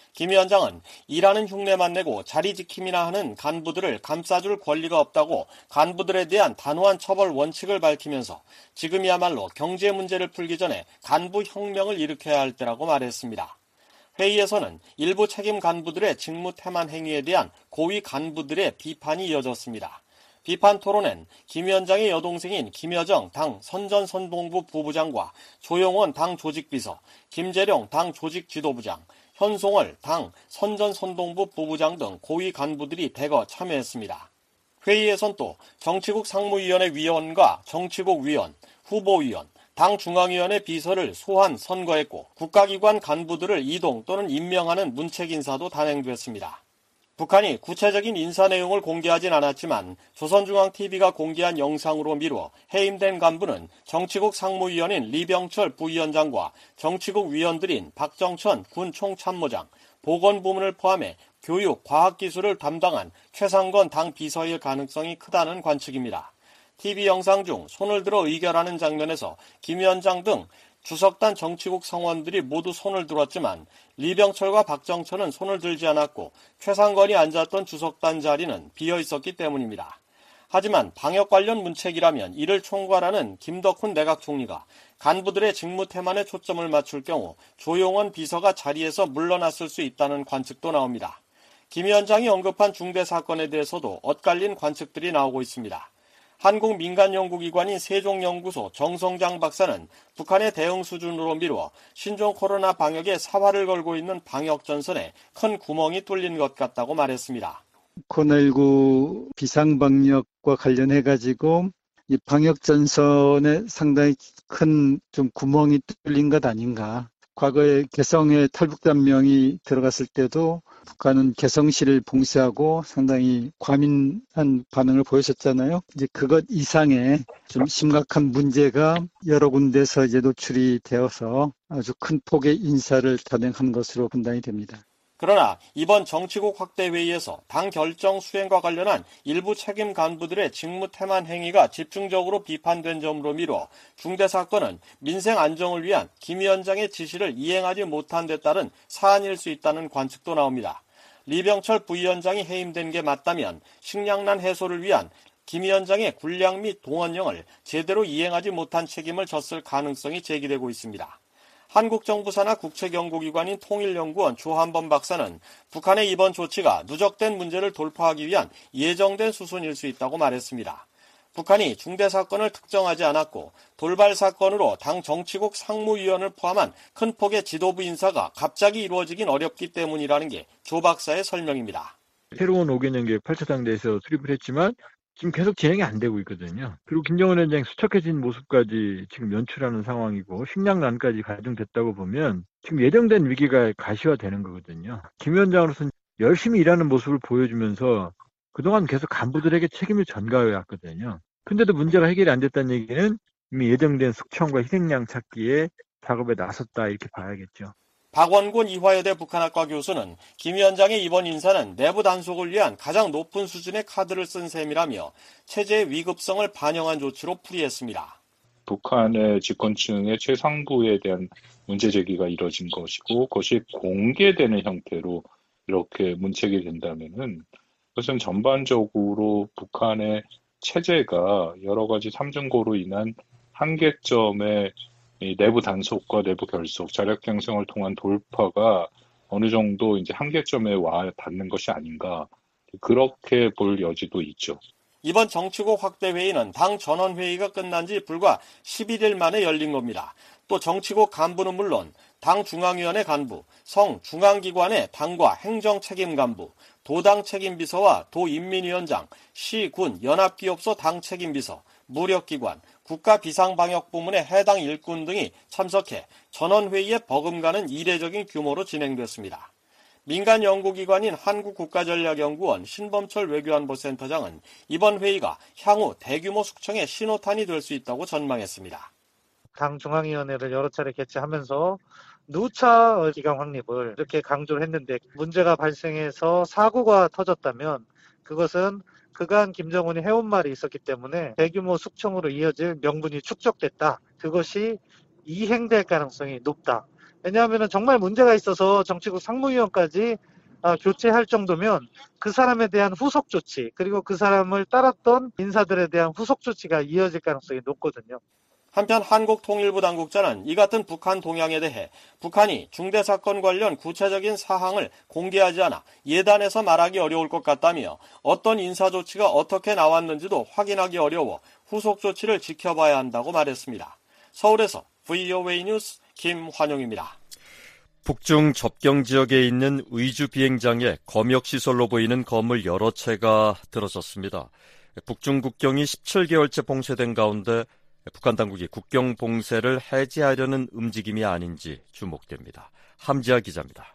김 위원장은 일하는 흉내만 내고 자리 지킴이나 하는 간부들을 감싸줄 권리가 없다고 간부들에 대한 단호한 처벌 원칙을 밝히면서 지금이야말로 경제 문제를 풀기 전에 간부 혁명을 일으켜야 할 때라고 말했습니다. 회의에서는 일부 책임 간부들의 직무 태만 행위에 대한 고위 간부들의 비판이 이어졌습니다. 비판 토론엔 김 위원장의 여동생인 김여정 당 선전선동부 부부장과 조용원 당 조직비서, 김재룡 당 조직지도부장, 현송월 당 선전선동부 부부장 등 고위 간부들이 대거 참여했습니다. 회의에선 또 정치국 상무위원회 위원과 정치국 위원, 후보위원, 당 중앙위원회 비서를 소환 선거했고 국가기관 간부들을 이동 또는 임명하는 문책 인사도 단행됐습니다. 북한이 구체적인 인사 내용을 공개하진 않았지만 조선중앙티비가 공개한 영상으로 미루어 해임된 간부는 정치국 상무위원인 리병철 부위원장과 정치국 위원들인 박정천 군 총참모장, 보건부문을 포함해 교육, 과학기술을 담당한 최상건 당 비서일 가능성이 크다는 관측입니다. 티비 영상 중 손을 들어 의결하는 장면에서 김 위원장 등 주석단 정치국 성원들이 모두 손을 들었지만 리병철과 박정천은 손을 들지 않았고 최상건이 앉았던 주석단 자리는 비어 있었기 때문입니다. 하지만 방역 관련 문책이라면 이를 총괄하는 김덕훈 내각 총리가 간부들의 직무 태만에 초점을 맞출 경우 조용원 비서가 자리에서 물러났을 수 있다는 관측도 나옵니다. 김 위원장이 언급한 중대 사건에 대해서도 엇갈린 관측들이 나오고 있습니다. 한국 민간연구기관인 세종연구소 정성장 박사는 북한의 대응 수준으로 미루어 신종 코로나 방역에 사활을 걸고 있는 방역전선에 큰 구멍이 뚫린 것 같다고 말했습니다. 코로나십구 비상방역과 관련해가지고 이 방역전선에 상당히 큰 좀 구멍이 뚫린 것 아닌가. 과거에 개성에 탈북단명이 들어갔을 때도 북한은 개성시를 봉쇄하고 상당히 과민한 반응을 보였었잖아요. 이제 그것 이상의 좀 심각한 문제가 여러 군데서 이제 노출이 되어서 아주 큰 폭의 인사를 단행한 것으로 판단이 됩니다. 그러나 이번 정치국 확대 회의에서 당 결정 수행과 관련한 일부 책임 간부들의 직무 태만 행위가 집중적으로 비판된 점으로 미뤄 중대 사건은 민생 안정을 위한 김 위원장의 지시를 이행하지 못한 데 따른 사안일 수 있다는 관측도 나옵니다. 리병철 부위원장이 해임된 게 맞다면 식량난 해소를 위한 김 위원장의 군량 및 동원령을 제대로 이행하지 못한 책임을 졌을 가능성이 제기되고 있습니다. 한국 정부 산하 국책연구기관인 통일연구원 조한범 박사는 북한의 이번 조치가 누적된 문제를 돌파하기 위한 예정된 수순일 수 있다고 말했습니다. 북한이 중대 사건을 특정하지 않았고 돌발 사건으로 당 정치국 상무위원을 포함한 큰 폭의 지도부 인사가 갑자기 이루어지긴 어렵기 때문이라는 게 조 박사의 설명입니다. 새로운 오 개년 계획 팔 차 당대에서 수립을 했지만 지금 계속 진행이 안 되고 있거든요. 그리고 김정은 위원장이 수척해진 모습까지 지금 연출하는 상황이고 식량난까지 가중됐다고 보면 지금 예정된 위기가 가시화되는 거거든요. 김 위원장으로서는 열심히 일하는 모습을 보여주면서 그동안 계속 간부들에게 책임을 전가해 왔거든요. 근데도 문제가 해결이 안 됐다는 얘기는 이미 예정된 숙청과 희생양 찾기에 작업에 나섰다 이렇게 봐야겠죠. 박원곤 이화여대 북한학과 교수는 김 위원장의 이번 인사는 내부 단속을 위한 가장 높은 수준의 카드를 쓴 셈이라며 체제의 위급성을 반영한 조치로 풀이했습니다. 북한의 집권층의 최상부에 대한 문제 제기가 이뤄진 것이고 그것이 공개되는 형태로 이렇게 문책이 된다면은 그것은 전반적으로 북한의 체제가 여러 가지 삼중고로 인한 한계점의 이 내부 단속과 내부 결속, 자력 형성을 통한 돌파가 어느 정도 이제 한계점에 와 닿는 것이 아닌가 그렇게 볼 여지도 있죠. 이번 정치국 확대 회의는 당 전원회의가 끝난 지 불과 십일 일 만에 열린 겁니다. 또 정치국 간부는 물론 당 중앙위원회 간부, 성 중앙기관의 당과 행정 책임 간부, 도당 책임 비서와 도인민위원장, 시, 군, 연합기업소 당 책임 비서, 무력기관, 국가비상방역부문의 해당 일꾼 등이 참석해 전원회의에 버금가는 이례적인 규모로 진행됐습니다. 민간 연구기관인 한국국가전략연구원 신범철 외교안보센터장은 이번 회의가 향후 대규모 숙청의 신호탄이 될 수 있다고 전망했습니다. 당 중앙위원회를 여러 차례 개최하면서 누차 기강 확립을 이렇게 강조를 했는데 문제가 발생해서 사고가 터졌다면 그것은 그간 김정은이 해온 말이 있었기 때문에 대규모 숙청으로 이어질 명분이 축적됐다. 그것이 이행될 가능성이 높다. 왜냐하면 정말 문제가 있어서 정치국 상무위원까지 아, 교체할 정도면 그 사람에 대한 후속 조치 그리고 그 사람을 따랐던 인사들에 대한 후속 조치가 이어질 가능성이 높거든요. 한편 한국통일부 당국자는 이 같은 북한 동향에 대해 북한이 중대사건 관련 구체적인 사항을 공개하지 않아 예단해서 말하기 어려울 것 같다며 어떤 인사 조치가 어떻게 나왔는지도 확인하기 어려워 후속 조치를 지켜봐야 한다고 말했습니다. 서울에서 브이오에이 뉴스 김환용입니다. 북중 접경 지역에 있는 의주 비행장에 검역시설로 보이는 건물 여러 채가 들어섰습니다. 북중 국경이 십칠 개월째 봉쇄된 가운데 북한 당국이 국경 봉쇄를 해제하려는 움직임이 아닌지 주목됩니다. 함지아 기자입니다.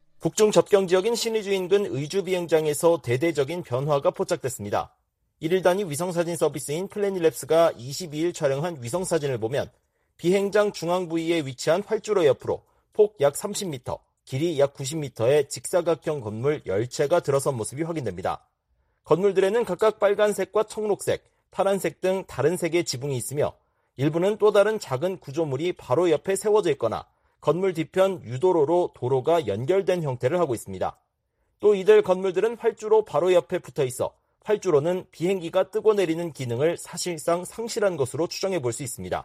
북중 접경 지역인 신의주 인근 의주 비행장에서 대대적인 변화가 포착됐습니다. 일 일 단위 위성사진 서비스인 플래닛랩스가 이십이 일 촬영한 위성사진을 보면 비행장 중앙 부위에 위치한 활주로 옆으로 폭 약 삼십 미터, 길이 약 구십 미터의 직사각형 건물 십 채가 들어선 모습이 확인됩니다. 건물들에는 각각 빨간색과 청록색, 파란색 등 다른 색의 지붕이 있으며 일부는 또 다른 작은 구조물이 바로 옆에 세워져 있거나 건물 뒤편 유도로로 도로가 연결된 형태를 하고 있습니다. 또 이들 건물들은 활주로 바로 옆에 붙어 있어 활주로는 비행기가 뜨고 내리는 기능을 사실상 상실한 것으로 추정해 볼 수 있습니다.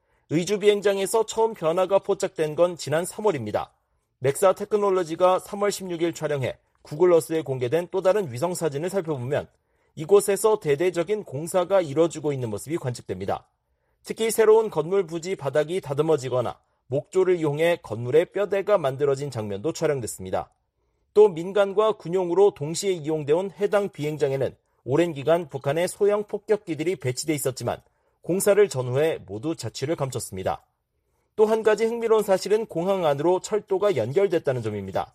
의주 비행장에서 처음 변화가 포착된 건 지난 삼월입니다. 맥사 테크놀로지가 삼월 십육 일 촬영해 구글어스에 공개된 또 다른 위성사진을 살펴보면 이곳에서 대대적인 공사가 이뤄지고 있는 모습이 관측됩니다. 특히 새로운 건물 부지 바닥이 다듬어지거나 목조를 이용해 건물의 뼈대가 만들어진 장면도 촬영됐습니다. 또 민간과 군용으로 동시에 이용되어 온 해당 비행장에는 오랜 기간 북한의 소형 폭격기들이 배치돼 있었지만 공사를 전후해 모두 자취를 감췄습니다. 또 한 가지 흥미로운 사실은 공항 안으로 철도가 연결됐다는 점입니다.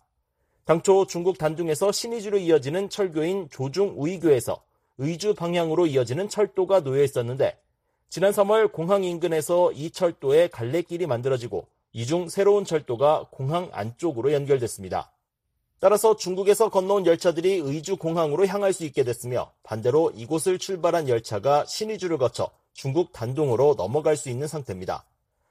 당초 중국 단둥에서 신의주로 이어지는 철교인 조중우이교에서 의주 방향으로 이어지는 철도가 놓여 있었는데 지난 삼월 공항 인근에서 이 철도에 갈래길이 만들어지고 이 중 새로운 철도가 공항 안쪽으로 연결됐습니다. 따라서 중국에서 건너온 열차들이 의주 공항으로 향할 수 있게 됐으며 반대로 이곳을 출발한 열차가 신의주를 거쳐 중국 단둥으로 넘어갈 수 있는 상태입니다.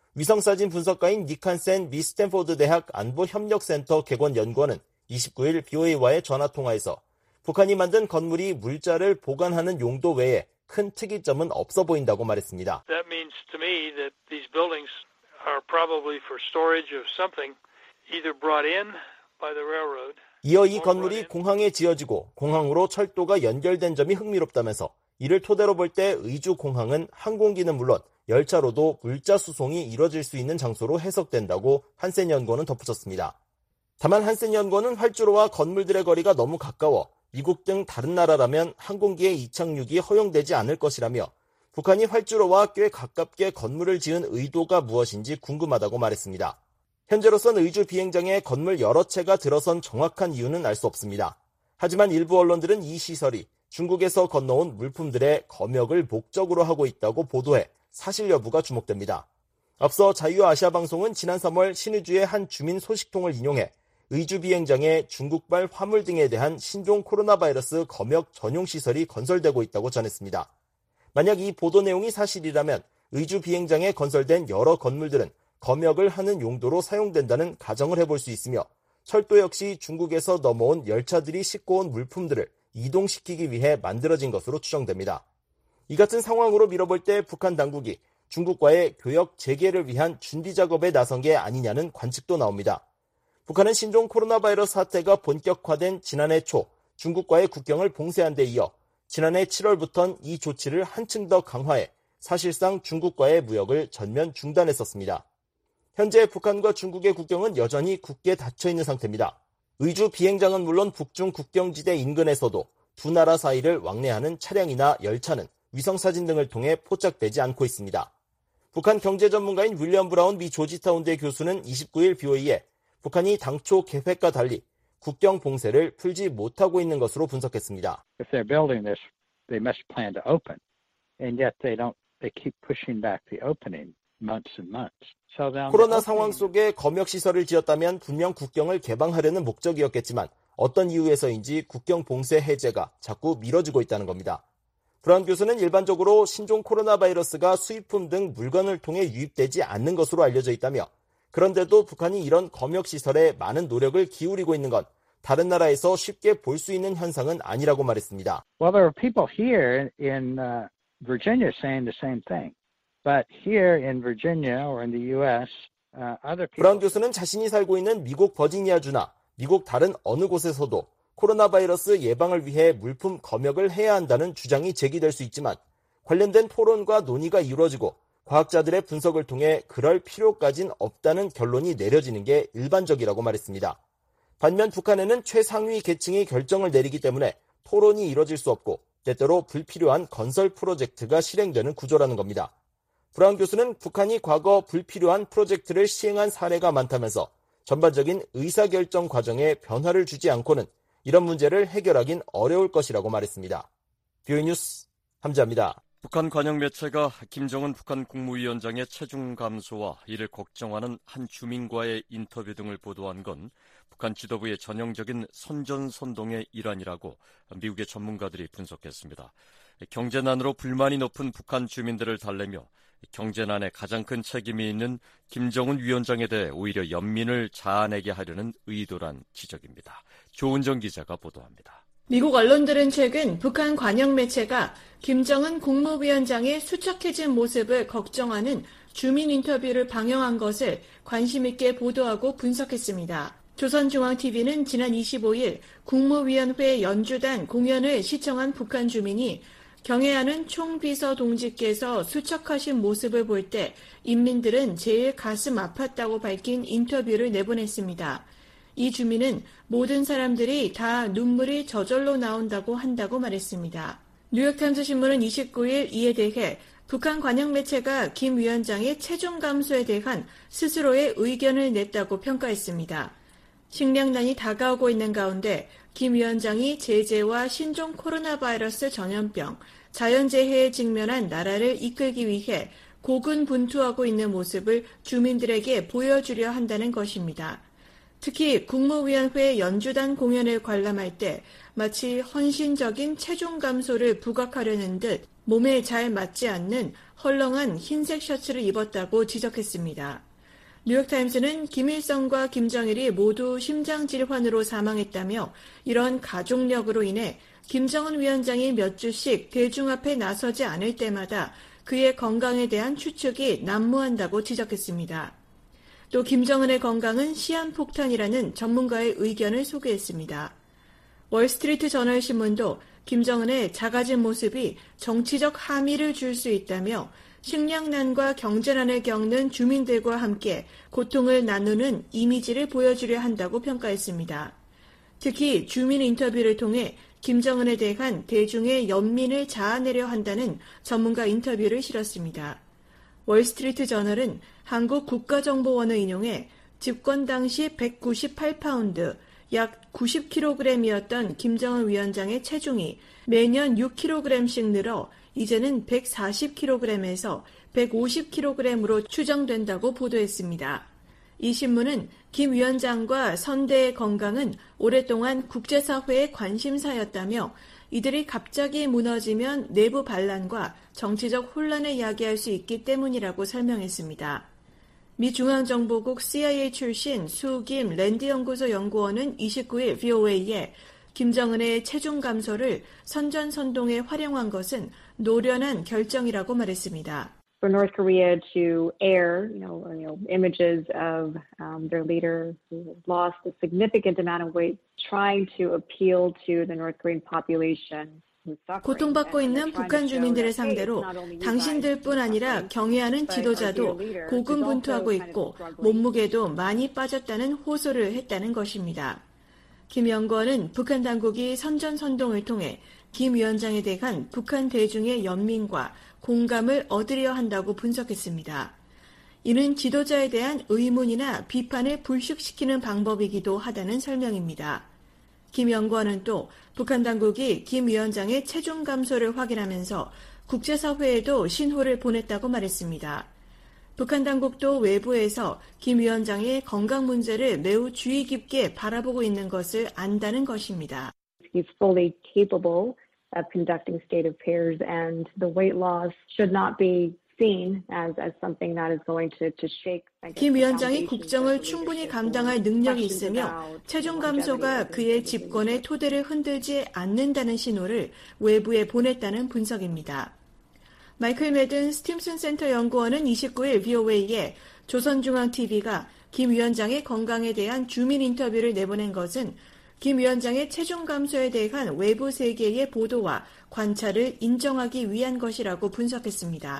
위성사진 분석가인 니칸센 미 스탠포드 대학 안보협력센터 개관 연구원은 이십구 일 브이오에이와의 전화통화에서 북한이 만든 건물이 물자를 보관하는 용도 외에 큰 특이점은 없어 보인다고 말했습니다. That means to me that these buildings are probably for storage of something either brought in by the railroad. 이어 이 건물이 공항에 지어지고 공항으로 철도가 연결된 점이 흥미롭다면서 이를 토대로 볼 때 의주 공항은 항공기는 물론 열차로도 물자 수송이 이뤄질 수 있는 장소로 해석된다고 한센 연구원은 덧붙였습니다. 다만 한센 연구원은 활주로와 건물들의 거리가 너무 가까워 미국 등 다른 나라라면 항공기의 이착륙이 허용되지 않을 것이라며 북한이 활주로와 꽤 가깝게 건물을 지은 의도가 무엇인지 궁금하다고 말했습니다. 현재로선 의주 비행장에 건물 여러 채가 들어선 정확한 이유는 알 수 없습니다. 하지만 일부 언론들은 이 시설이 중국에서 건너온 물품들의 검역을 목적으로 하고 있다고 보도해 사실 여부가 주목됩니다. 앞서 자유아시아방송은 지난 삼월 신의주의 한 주민 소식통을 인용해 의주 비행장에 중국발 화물 등에 대한 신종 코로나 바이러스 검역 전용 시설이 건설되고 있다고 전했습니다. 만약 이 보도 내용이 사실이라면 의주 비행장에 건설된 여러 건물들은 검역을 하는 용도로 사용된다는 가정을 해볼 수 있으며 철도 역시 중국에서 넘어온 열차들이 싣고 온 물품들을 이동시키기 위해 만들어진 것으로 추정됩니다. 이 같은 상황으로 미뤄볼 때 북한 당국이 중국과의 교역 재개를 위한 준비 작업에 나선 게 아니냐는 관측도 나옵니다. 북한은 신종 코로나 바이러스 사태가 본격화된 지난해 초 중국과의 국경을 봉쇄한 데 이어 지난해 칠월부터는 이 조치를 한층 더 강화해 사실상 중국과의 무역을 전면 중단했었습니다. 현재 북한과 중국의 국경은 여전히 굳게 닫혀 있는 상태입니다. 의주 비행장은 물론 북중 국경지대 인근에서도 두 나라 사이를 왕래하는 차량이나 열차는 위성사진 등을 통해 포착되지 않고 있습니다. 북한 경제 전문가인 윌리엄 브라운 미 조지타운대 교수는 이십구 일 브이오에이에 북한이 당초 계획과 달리 국경 봉쇄를 풀지 못하고 있는 것으로 분석했습니다. If they're building this, they must plan to open, and yet they don't. They keep pushing back the opening months and months. So 코로나 상황 속에 검역시설을 지었다면 분명 국경을 개방하려는 목적이었겠지만 어떤 이유에서인지 국경 봉쇄 해제가 자꾸 미뤄지고 있다는 겁니다. 브라운 교수는 일반적으로 신종 코로나 바이러스가 수입품 등 물건을 통해 유입되지 않는 것으로 알려져 있다며 그런데도 북한이 이런 검역시설에 많은 노력을 기울이고 있는 건 다른 나라에서 쉽게 볼 수 있는 현상은 아니라고 말했습니다. Well, there are people here in uh, Virginia saying the same thing. But here in Virginia or in the U S, uh, other people... 브라운 교수는 자신이 살고 있는 미국 버지니아주나 미국 다른 어느 곳에서도 코로나 바이러스 예방을 위해 물품 검역을 해야 한다는 주장이 제기될 수 있지만 관련된 토론과 논의가 이루어지고 과학자들의 분석을 통해 그럴 필요까진 없다는 결론이 내려지는 게 일반적이라고 말했습니다. 반면 북한에는 최상위 계층이 결정을 내리기 때문에 토론이 이뤄질 수 없고 때때로 불필요한 건설 프로젝트가 실행되는 구조라는 겁니다. 브라운 교수는 북한이 과거 불필요한 프로젝트를 시행한 사례가 많다면서 전반적인 의사결정 과정에 변화를 주지 않고는 이런 문제를 해결하긴 어려울 것이라고 말했습니다. 비오이 뉴스 함지아입니다. 북한 관영 매체가 김정은 북한 국무위원장의 체중 감소와 이를 걱정하는 한 주민과의 인터뷰 등을 보도한 건 북한 지도부의 전형적인 선전선동의 일환이라고 미국의 전문가들이 분석했습니다. 경제난으로 불만이 높은 북한 주민들을 달래며 경제난에 가장 큰 책임이 있는 김정은 위원장에 대해 오히려 연민을 자아내게 하려는 의도란 지적입니다. 조은정 기자가 보도합니다. 미국 언론들은 최근 북한 관영 매체가 김정은 국무위원장의 수척해진 모습을 걱정하는 주민 인터뷰를 방영한 것을 관심 있게 보도하고 분석했습니다. 조선중앙티비는 지난 이십오일 국무위원회 연주단 공연을 시청한 북한 주민이 경애하는 총비서 동지께서 수척하신 모습을 볼 때 인민들은 제일 가슴 아팠다고 밝힌 인터뷰를 내보냈습니다. 이 주민은 모든 사람들이 다 눈물이 저절로 나온다고 한다고 말했습니다. 뉴욕타임스 신문은 이십구일 이에 대해 북한 관영 매체가 김 위원장의 체중 감소에 대한 스스로의 의견을 냈다고 평가했습니다. 식량난이 다가오고 있는 가운데 김 위원장이 제재와 신종 코로나 바이러스 전염병, 자연재해에 직면한 나라를 이끌기 위해 고군분투하고 있는 모습을 주민들에게 보여주려 한다는 것입니다. 특히 국무위원회 연주단 공연을 관람할 때 마치 헌신적인 체중 감소를 부각하려는 듯 몸에 잘 맞지 않는 헐렁한 흰색 셔츠를 입었다고 지적했습니다. 뉴욕타임스는 김일성과 김정일이 모두 심장질환으로 사망했다며 이런 가족력으로 인해 김정은 위원장이 몇 주씩 대중 앞에 나서지 않을 때마다 그의 건강에 대한 추측이 난무한다고 지적했습니다. 또 김정은의 건강은 시한폭탄이라는 전문가의 의견을 소개했습니다. 월스트리트 저널 신문도 김정은의 작아진 모습이 정치적 함의를 줄 수 있다며 식량난과 경제난을 겪는 주민들과 함께 고통을 나누는 이미지를 보여주려 한다고 평가했습니다. 특히 주민 인터뷰를 통해 김정은에 대한 대중의 연민을 자아내려 한다는 전문가 인터뷰를 실었습니다. 월스트리트 저널은 한국 국가정보원을 인용해 집권 당시 백구십팔 파운드, 약 구십 킬로그램이었던 김정은 위원장의 체중이 매년 육 킬로그램씩 늘어 이제는 백사십 킬로그램에서 백오십 킬로그램으로 추정된다고 보도했습니다. 이 신문은 김 위원장과 선대의 건강은 오랫동안 국제사회의 관심사였다며 이들이 갑자기 무너지면 내부 반란과 정치적 혼란을 야기할 수 있기 때문이라고 설명했습니다. 미 중앙정보국 씨아이에이 출신 수김 랜드연구소 연구원은 이십구일 브이오에이에 김정은의 체중 감소를 선전선동에 활용한 것은 노련한 결정이라고 말했습니다. For North Korea to air, you know, you know, images of um, their leader who lost a significant amount of weight, trying to appeal to the North Korean population. 고통받고 있는 북한 주민들을 상대로 당신들뿐 아니라 경애하는 지도자도 고군분투하고 있고 몸무게도 많이 빠졌다는 호소를 했다는 것입니다. 김 연구원은 북한 당국이 선전선동을 통해 김 위원장에 대한 북한 대중의 연민과 공감을 얻으려 한다고 분석했습니다. 이는 지도자에 대한 의문이나 비판을 불식시키는 방법이기도 하다는 설명입니다. 김 연구원은 또 북한 당국이 김 위원장의 체중 감소를 확인하면서 국제사회에도 신호를 보냈다고 말했습니다. 북한 당국도 외부에서 김 위원장의 건강 문제를 매우 주의 깊게 바라보고 있는 것을 안다는 것입니다. He's fully capable of conducting state affairs and the weight loss should not be seen as, as something that is going to, to shake. 김 위원장이 국정을 충분히 감당할 능력이 있으며 체중 감소가 그의 집권의 토대를 흔들지 않는다는 신호를 외부에 보냈다는 분석입니다. 마이클 매든 스팀슨 센터 연구원은 이십구일 브이오에이에 조선중앙티비가 김 위원장의 건강에 대한 주민 인터뷰를 내보낸 것은 김 위원장의 체중 감소에 대한 외부 세계의 보도와 관찰을 인정하기 위한 것이라고 분석했습니다.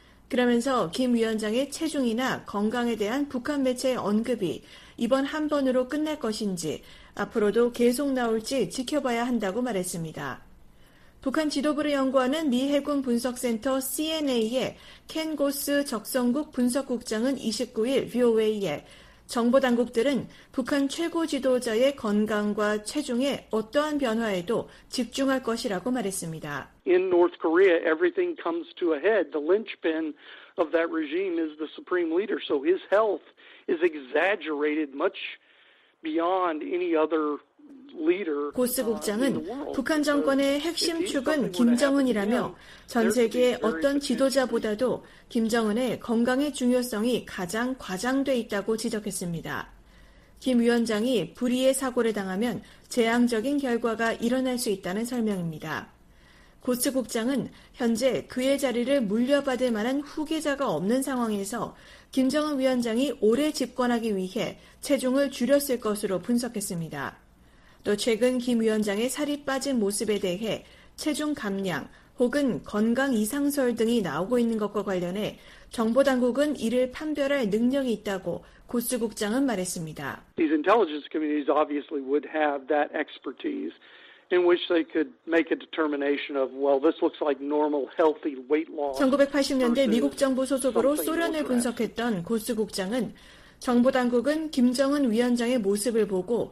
그러면서 김 위원장의 체중이나 건강에 대한 북한 매체의 언급이 이번 한 번으로 끝날 것인지 앞으로도 계속 나올지 지켜봐야 한다고 말했습니다. 북한 지도부를 연구하는 미 해군 분석센터 씨엔에이의 켄 고스 적성국 분석국장은 이십구일 브이오에이에 정보당국들은 북한 최고 지도자의 건강과 체중에 어떠한 변화에도 집중할 것이라고 말했습니다. In North Korea, everything comes to a head. The linchpin of that regime is the supreme leader. So his health is exaggerated much beyond any other 고스 국장은 북한 정권의 핵심 축은 김정은이라며 전 세계의 어떤 지도자보다도 김정은의 건강의 중요성이 가장 과장돼 있다고 지적했습니다. 김 위원장이 불의의 사고를 당하면 재앙적인 결과가 일어날 수 있다는 설명입니다. 고스 국장은 현재 그의 자리를 물려받을 만한 후계자가 없는 상황에서 김정은 위원장이 오래 집권하기 위해 체중을 줄였을 것으로 분석했습니다. 또 최근 김 위원장의 살이 빠진 모습에 대해 체중 감량 혹은 건강 이상설 등이 나오고 있는 것과 관련해 정보당국은 이를 판별할 능력이 있다고 고스 국장은 말했습니다. These intelligence communities obviously would have that expertise in which they could make a determination of, well, this looks like normal, healthy weight loss. 천구백팔십 년대 미국 정부 소속으로 소련을 분석했던 고스 국장은 정보당국은 김정은 위원장의 모습을 보고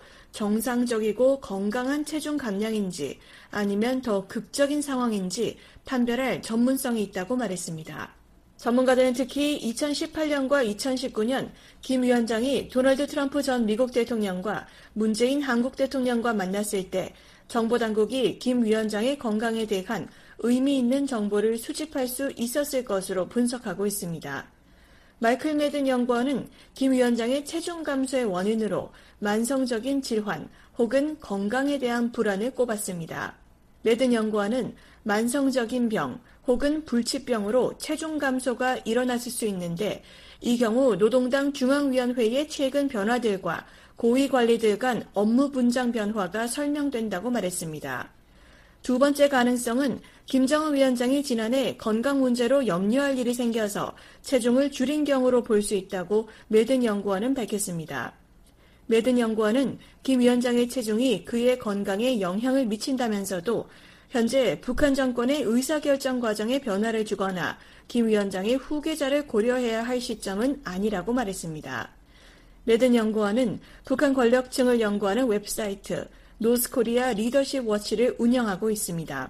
정상적이고 건강한 체중 감량인지 아니면 더 극적인 상황인지 판별할 전문성이 있다고 말했습니다. 전문가들은 특히 이천십팔 년과 이천십구 년 김 위원장이 도널드 트럼프 전 미국 대통령과 문재인 한국 대통령과 만났을 때 정보당국이 김 위원장의 건강에 대한 의미 있는 정보를 수집할 수 있었을 것으로 분석하고 있습니다. 마이클 매든 연구원은 김 위원장의 체중 감소의 원인으로 만성적인 질환 혹은 건강에 대한 불안을 꼽았습니다. 매든 연구원은 만성적인 병 혹은 불치병으로 체중 감소가 일어났을 수 있는데 이 경우 노동당 중앙위원회의 최근 변화들과 고위 관리들 간 업무 분장 변화가 설명된다고 말했습니다. 두 번째 가능성은 김정은 위원장이 지난해 건강 문제로 염려할 일이 생겨서 체중을 줄인 경우로 볼 수 있다고 매든 연구원은 밝혔습니다. 매든 연구원은 김 위원장의 체중이 그의 건강에 영향을 미친다면서도 현재 북한 정권의 의사결정 과정에 변화를 주거나 김 위원장의 후계자를 고려해야 할 시점은 아니라고 말했습니다. 매든 연구원은 북한 권력층을 연구하는 웹사이트 노스코리아 리더십 워치를 운영하고 있습니다.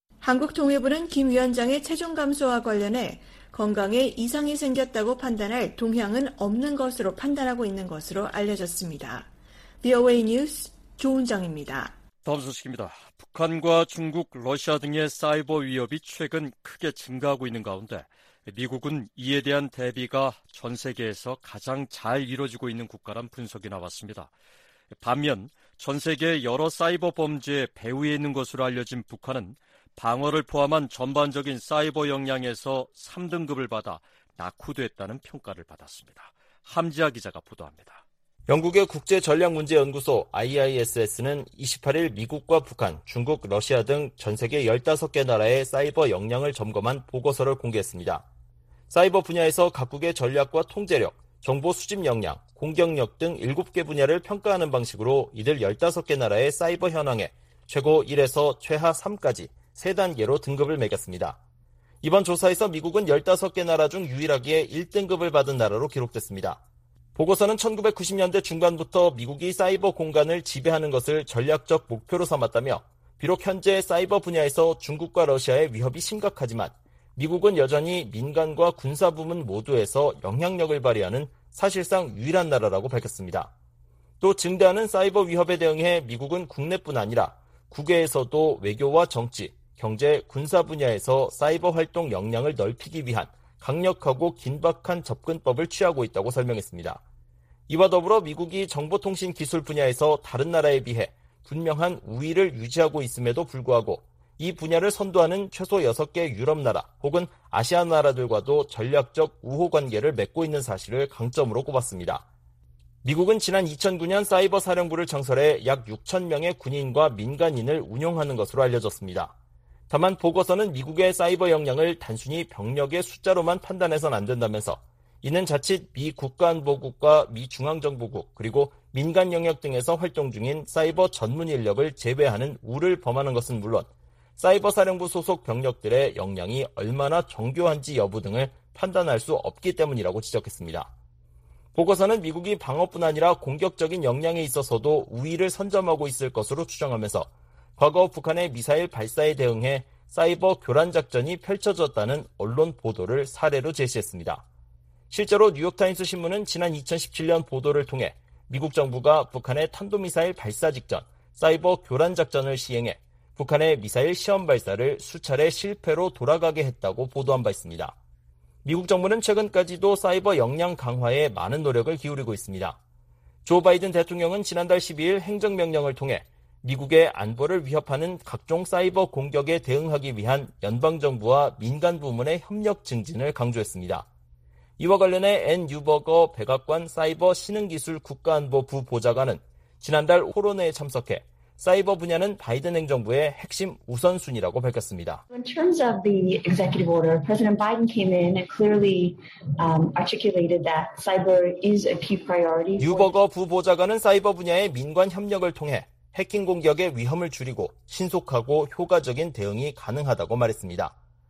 한국통일부는 김 위원장의 체중 감소와 관련해 건강에 이상이 생겼다고 판단할 동향은 없는 것으로 판단하고 있는 것으로 알려졌습니다. 브이오에이 뉴스 조은정입니다. 다음 소식입니다. 북한과 중국, 러시아 등의 사이버 위협이 최근 크게 증가하고 있는 가운데 미국은 이에 대한 대비가 전 세계에서 가장 잘 이루어지고 있는 국가란 분석이 나왔습니다. 반면 전 세계 여러 사이버 범죄의 배후에 있는 것으로 알려진 북한은 방어를 포함한 전반적인 사이버 역량에서 삼 등급을 받아 낙후됐다는 평가를 받았습니다. 함지아 기자가 보도합니다. 영국의 국제전략문제연구소 아이아이에스에스는 이십팔일 미국과 북한, 중국, 러시아 등 전 세계 열다섯 개 나라의 사이버 역량을 점검한 보고서를 공개했습니다. 사이버 분야에서 각국의 전략과 통제력, 정보 수집 역량, 공격력 등 일곱 개 분야를 평가하는 방식으로 이들 열다섯 개 나라의 사이버 현황에 최고 일에서 최하 삼까지 세 단계로 등급을 매겼습니다. 이번 조사에서 미국은 열다섯 개 나라 중 유일하게 일 등급을 받은 나라로 기록됐습니다. 보고서는 천구백구십 년대 중반부터 미국이 사이버 공간을 지배하는 것을 전략적 목표로 삼았다며 비록 현재 사이버 분야에서 중국과 러시아의 위협이 심각하지만 미국은 여전히 민간과 군사 부문 모두에서 영향력을 발휘하는 사실상 유일한 나라라고 밝혔습니다. 또 증대하는 사이버 위협에 대응해 미국은 국내뿐 아니라 국외에서도 외교와 정치, 경제, 군사 분야에서 사이버 활동 역량을 넓히기 위한 강력하고 긴박한 접근법을 취하고 있다고 설명했습니다. 이와 더불어 미국이 정보통신 기술 분야에서 다른 나라에 비해 분명한 우위를 유지하고 있음에도 불구하고 이 분야를 선도하는 최소 여섯 개 유럽 나라 혹은 아시아 나라들과도 전략적 우호 관계를 맺고 있는 사실을 강점으로 꼽았습니다. 미국은 지난 이천구 년 사이버 사령부를 창설해 약 육천 명의 군인과 민간인을 운용하는 것으로 알려졌습니다. 다만 보고서는 미국의 사이버 역량을 단순히 병력의 숫자로만 판단해서는 안 된다면서 이는 자칫 미 국가안보국과 미 중앙정보국 그리고 민간 영역 등에서 활동 중인 사이버 전문 인력을 제외하는 우를 범하는 것은 물론 사이버 사령부 소속 병력들의 역량이 얼마나 정교한지 여부 등을 판단할 수 없기 때문이라고 지적했습니다. 보고서는 미국이 방어뿐 아니라 공격적인 역량에 있어서도 우위를 선점하고 있을 것으로 추정하면서 과거 북한의 미사일 발사에 대응해 사이버 교란 작전이 펼쳐졌다는 언론 보도를 사례로 제시했습니다. 실제로 뉴욕타임스 신문은 지난 이천십칠 년 보도를 통해 미국 정부가 북한의 탄도미사일 발사 직전 사이버 교란 작전을 시행해 북한의 미사일 시험 발사를 수차례 실패로 돌아가게 했다고 보도한 바 있습니다. 미국 정부는 최근까지도 사이버 역량 강화에 많은 노력을 기울이고 있습니다. 조 바이든 대통령은 지난달 십이 일 행정명령을 통해 미국의 안보를 위협하는 각종 사이버 공격에 대응하기 위한 연방정부와 민간 부문의 협력 증진을 강조했습니다. 이와 관련해 앤 유버거 백악관 사이버 신흥기술 국가안보부 보좌관은 지난달 토론회에 참석해 사이버 분야는 바이든 행정부의 핵심 우선순위라고 밝혔습니다. In terms of the executive order, President Biden came in and clearly um, articulated that cyber is a key priority. 유버거 부보좌관은 사이버 분야의 민관 협력을 통해 해킹 공격의 위험을 줄이고 신속하고 효과적인 대응이 가능하다고 말했습니다.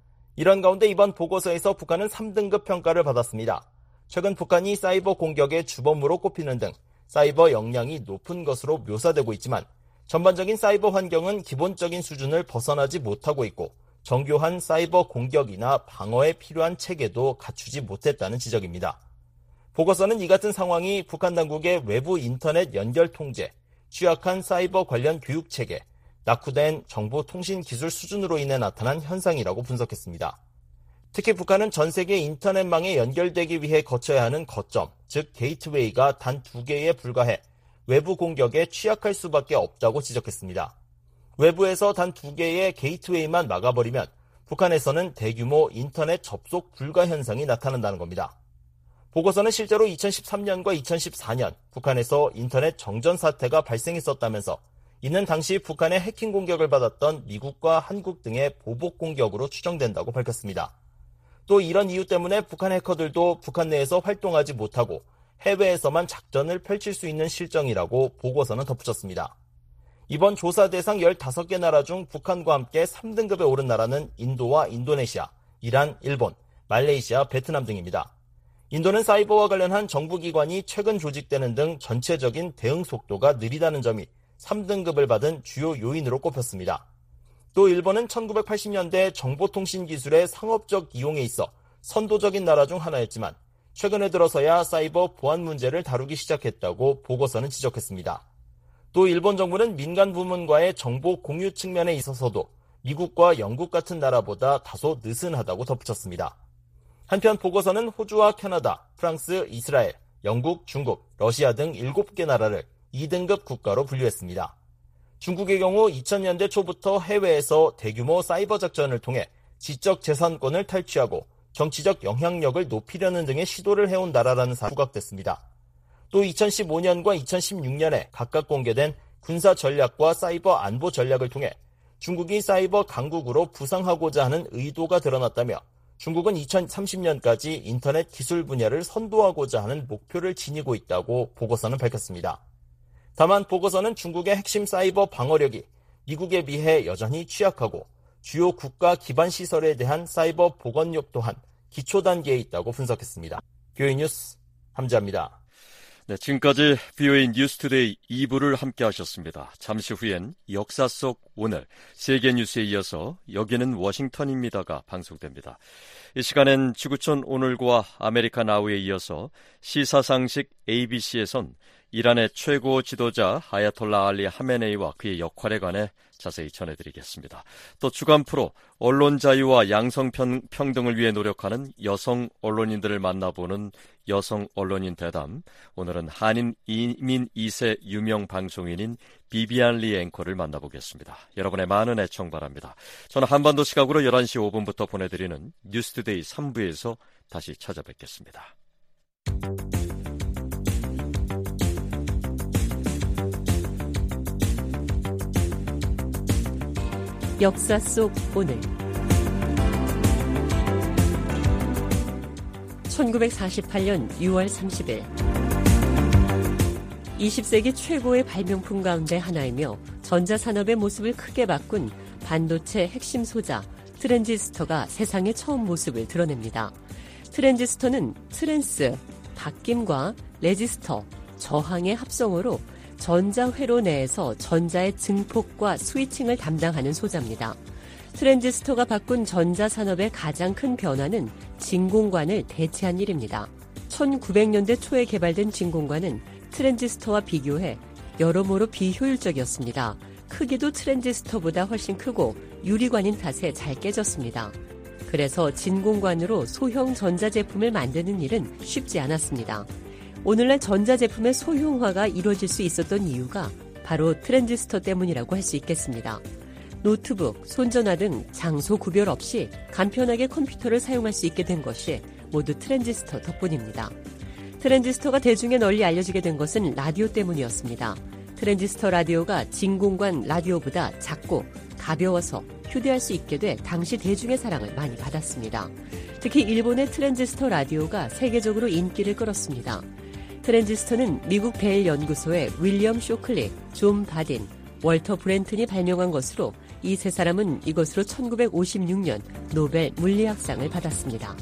이런 가운데 이번 보고서에서 북한은 삼 등급 평가를 받았습니다. 최근 북한이 사이버 공격의 주범으로 꼽히는 등 사이버 역량이 높은 것으로 묘사되고 있지만 전반적인 사이버 환경은 기본적인 수준을 벗어나지 못하고 있고 정교한 사이버 공격이나 방어에 필요한 체계도 갖추지 못했다는 지적입니다. 보고서는 이 같은 상황이 북한 당국의 외부 인터넷 연결 통제, 취약한 사이버 관련 교육 체계, 낙후된 정보통신기술 수준으로 인해 나타난 현상이라고 분석했습니다. 특히 북한은 전 세계 인터넷망에 연결되기 위해 거쳐야 하는 거점, 즉 게이트웨이가 단 두 개에 불과해 외부 공격에 취약할 수밖에 없다고 지적했습니다. 외부에서 단 두 개의 게이트웨이만 막아버리면 북한에서는 대규모 인터넷 접속 불가 현상이 나타난다는 겁니다. 보고서는 실제로 이천십삼 년과 이천십사 년 북한에서 인터넷 정전 사태가 발생했었다면서 이는 당시 북한의 해킹 공격을 받았던 미국과 한국 등의 보복 공격으로 추정된다고 밝혔습니다. 또 이런 이유 때문에 북한 해커들도 북한 내에서 활동하지 못하고 해외에서만 작전을 펼칠 수 있는 실정이라고 보고서는 덧붙였습니다. 이번 조사 대상 열다섯 개 나라 중 북한과 함께 삼 등급에 오른 나라는 인도와 인도네시아, 이란, 일본, 말레이시아, 베트남 등입니다. 인도는 사이버와 관련한 정부기관이 최근 조직되는 등 전체적인 대응 속도가 느리다는 점이 삼 등급을 받은 주요 요인으로 꼽혔습니다. 또 일본은 천구백팔십 년대 정보통신 기술의 상업적 이용에 있어 선도적인 나라 중 하나였지만 최근에 들어서야 사이버 보안 문제를 다루기 시작했다고 보고서는 지적했습니다. 또 일본 정부는 민간 부문과의 정보 공유 측면에 있어서도 미국과 영국 같은 나라보다 다소 느슨하다고 덧붙였습니다. 한편 보고서는 호주와 캐나다, 프랑스, 이스라엘, 영국, 중국, 러시아 등 일곱 개 나라를 이 등급 국가로 분류했습니다. 중국의 경우 이천 년대 초부터 해외에서 대규모 사이버 작전을 통해 지적 재산권을 탈취하고 정치적 영향력을 높이려는 등의 시도를 해온 나라라는 사실이 부각됐습니다. 또 이천십오 년과 이천십육 년에 각각 공개된 군사 전략과 사이버 안보 전략을 통해 중국이 사이버 강국으로 부상하고자 하는 의도가 드러났다며 중국은 이천삼십 년까지 인터넷 기술 분야를 선도하고자 하는 목표를 지니고 있다고 보고서는 밝혔습니다. 다만 보고서는 중국의 핵심 사이버 방어력이 미국에 비해 여전히 취약하고 주요 국가 기반 시설에 대한 사이버 보건력 또한 기초 단계에 있다고 분석했습니다. 비오에이 뉴스 함지아입니다. 네, 지금까지 비오에이 뉴스투데이 이 부를 함께 하셨습니다. 잠시 후엔 역사 속 오늘 세계 뉴스에 이어서 여기는 워싱턴입니다가 방송됩니다. 이 시간엔 지구촌 오늘과 아메리카 나우에 이어서 시사상식 에이비씨에선 이란의 최고 지도자 아야톨라 알리 하메네이와 그의 역할에 관해 자세히 전해드리겠습니다. 또 주간 프로 언론 자유와 양성 평등을 위해 노력하는 여성 언론인들을 만나보는 여성 언론인 대담. 오늘은 한인 이민 이 세 유명 방송인인 비비안 리 앵커를 만나보겠습니다. 여러분의 많은 애청 바랍니다. 저는 한반도 시각으로 열한 시 오 분부터 보내드리는 뉴스투데이 삼 부에서 다시 찾아뵙겠습니다. 역사 속 오늘 천구백사십팔 년 유월 삼십일 이십 세기 최고의 발명품 가운데 하나이며 전자산업의 모습을 크게 바꾼 반도체 핵심 소자 트랜지스터가 세상에 처음 모습을 드러냅니다. 트랜지스터는 트랜스, 바뀜과 레지스터, 저항의 합성어로 전자회로 내에서 전자의 증폭과 스위칭을 담당하는 소자입니다. 트랜지스터가 바꾼 전자산업의 가장 큰 변화는 진공관을 대체한 일입니다. 천구백 년대 초에 개발된 진공관은 트랜지스터와 비교해 여러모로 비효율적이었습니다. 크기도 트랜지스터보다 훨씬 크고 유리관인 탓에 잘 깨졌습니다. 그래서 진공관으로 소형 전자제품을 만드는 일은 쉽지 않았습니다. 오늘날 전자제품의 소형화가 이루어질 수 있었던 이유가 바로 트랜지스터 때문이라고 할 수 있겠습니다. 노트북, 손전화 등 장소 구별 없이 간편하게 컴퓨터를 사용할 수 있게 된 것이 모두 트랜지스터 덕분입니다. 트랜지스터가 대중에 널리 알려지게 된 것은 라디오 때문이었습니다. 트랜지스터 라디오가 진공관 라디오보다 작고 가벼워서 휴대할 수 있게 돼 당시 대중의 사랑을 많이 받았습니다. 특히 일본의 트랜지스터 라디오가 세계적으로 인기를 끌었습니다. 트랜지스터는 미국 베일 연구소의 윌리엄 쇼클리, 존 바딘, 월터 브렌튼이 발명한 것으로 이 세 사람은 이것으로 천구백오십육 년 노벨 물리학상을 받았습니다.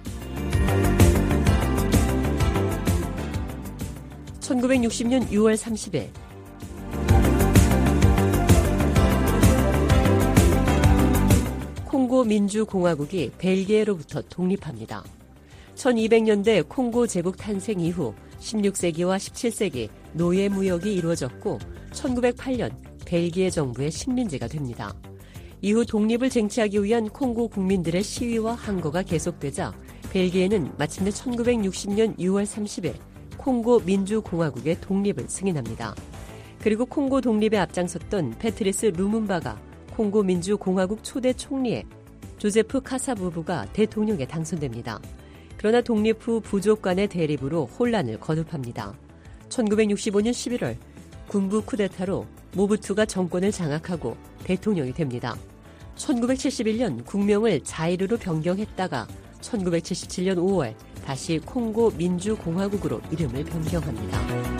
천구백육십 년 유월 삼십일 콩고 민주공화국이 벨기에로부터 독립합니다. 천이백 년대 콩고 제국 탄생 이후 십육 세기와 십칠 세기 노예 무역이 이루어졌고 천구백팔 년 벨기에 정부의 식민지가 됩니다. 이후 독립을 쟁취하기 위한 콩고 국민들의 시위와 항거가 계속되자 벨기에는 마침내 천구백육십 년 유월 삼십일 콩고 민주공화국의 독립을 승인합니다. 그리고 콩고 독립에 앞장섰던 패트리스 루문바가 콩고 민주공화국 초대 총리에 조제프 카사 부부가 대통령에 당선됩니다. 그러나 독립 후 부족 간의 대립으로 혼란을 거듭합니다. 천구백육십오 년 십일월 군부 쿠데타로 모부투가 정권을 장악하고 대통령이 됩니다. 천구백칠십일 년 국명을 자이르로 변경했다가 천구백칠십칠 년 오월 다시 콩고 민주공화국으로 이름을 변경합니다.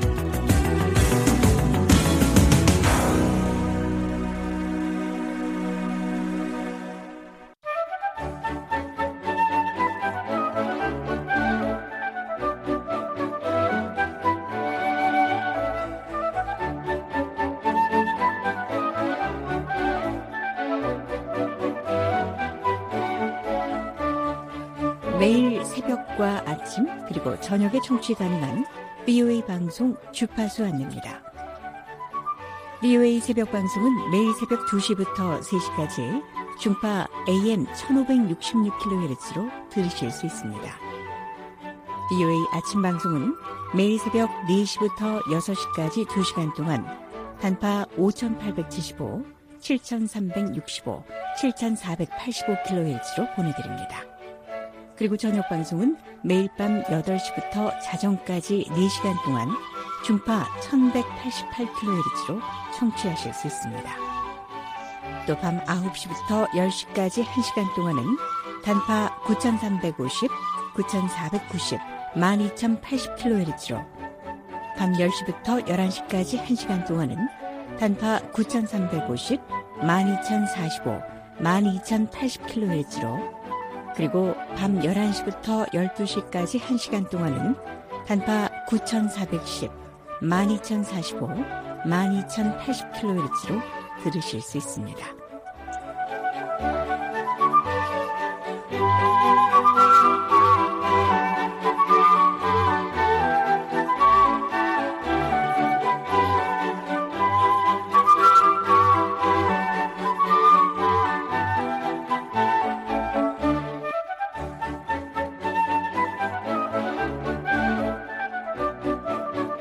매일 새벽과 아침 그리고 저녁에 청취 가능한 비오에이 방송 주파수 안내입니다. 비오에이 새벽 방송은 매일 새벽 두 시부터 세 시까지 중파 에이엠 천오백육십육 킬로헤르츠로 들으실 수 있습니다. 비오에이 아침 방송은 매일 새벽 네 시부터 여섯 시까지 두 시간 동안 단파 오천팔백칠십오, 칠천삼백육십오, 칠천사백팔십오 킬로헤르츠로 보내드립니다. 그리고 저녁 방송은 매일 밤 여덟 시부터 자정까지 네 시간 동안 중파 천백팔십팔 킬로헤르츠로 청취하실 수 있습니다. 또 밤 아홉 시부터 열 시까지 한 시간 동안은 단파 구천삼백오십, 구천사백구십, 만 이천팔십 킬로헤르츠로 밤 열 시부터 열한 시까지 한 시간 동안은 단파 구천삼백오십, 만 이천사십오, 만 이천팔십 킬로헤르츠로 그리고 밤 열한 시부터 열두 시까지 한 시간 동안은 단파 구천사백십, 만 이천사십오, 만 이천팔십 킬로헤르츠로 들으실 수 있습니다.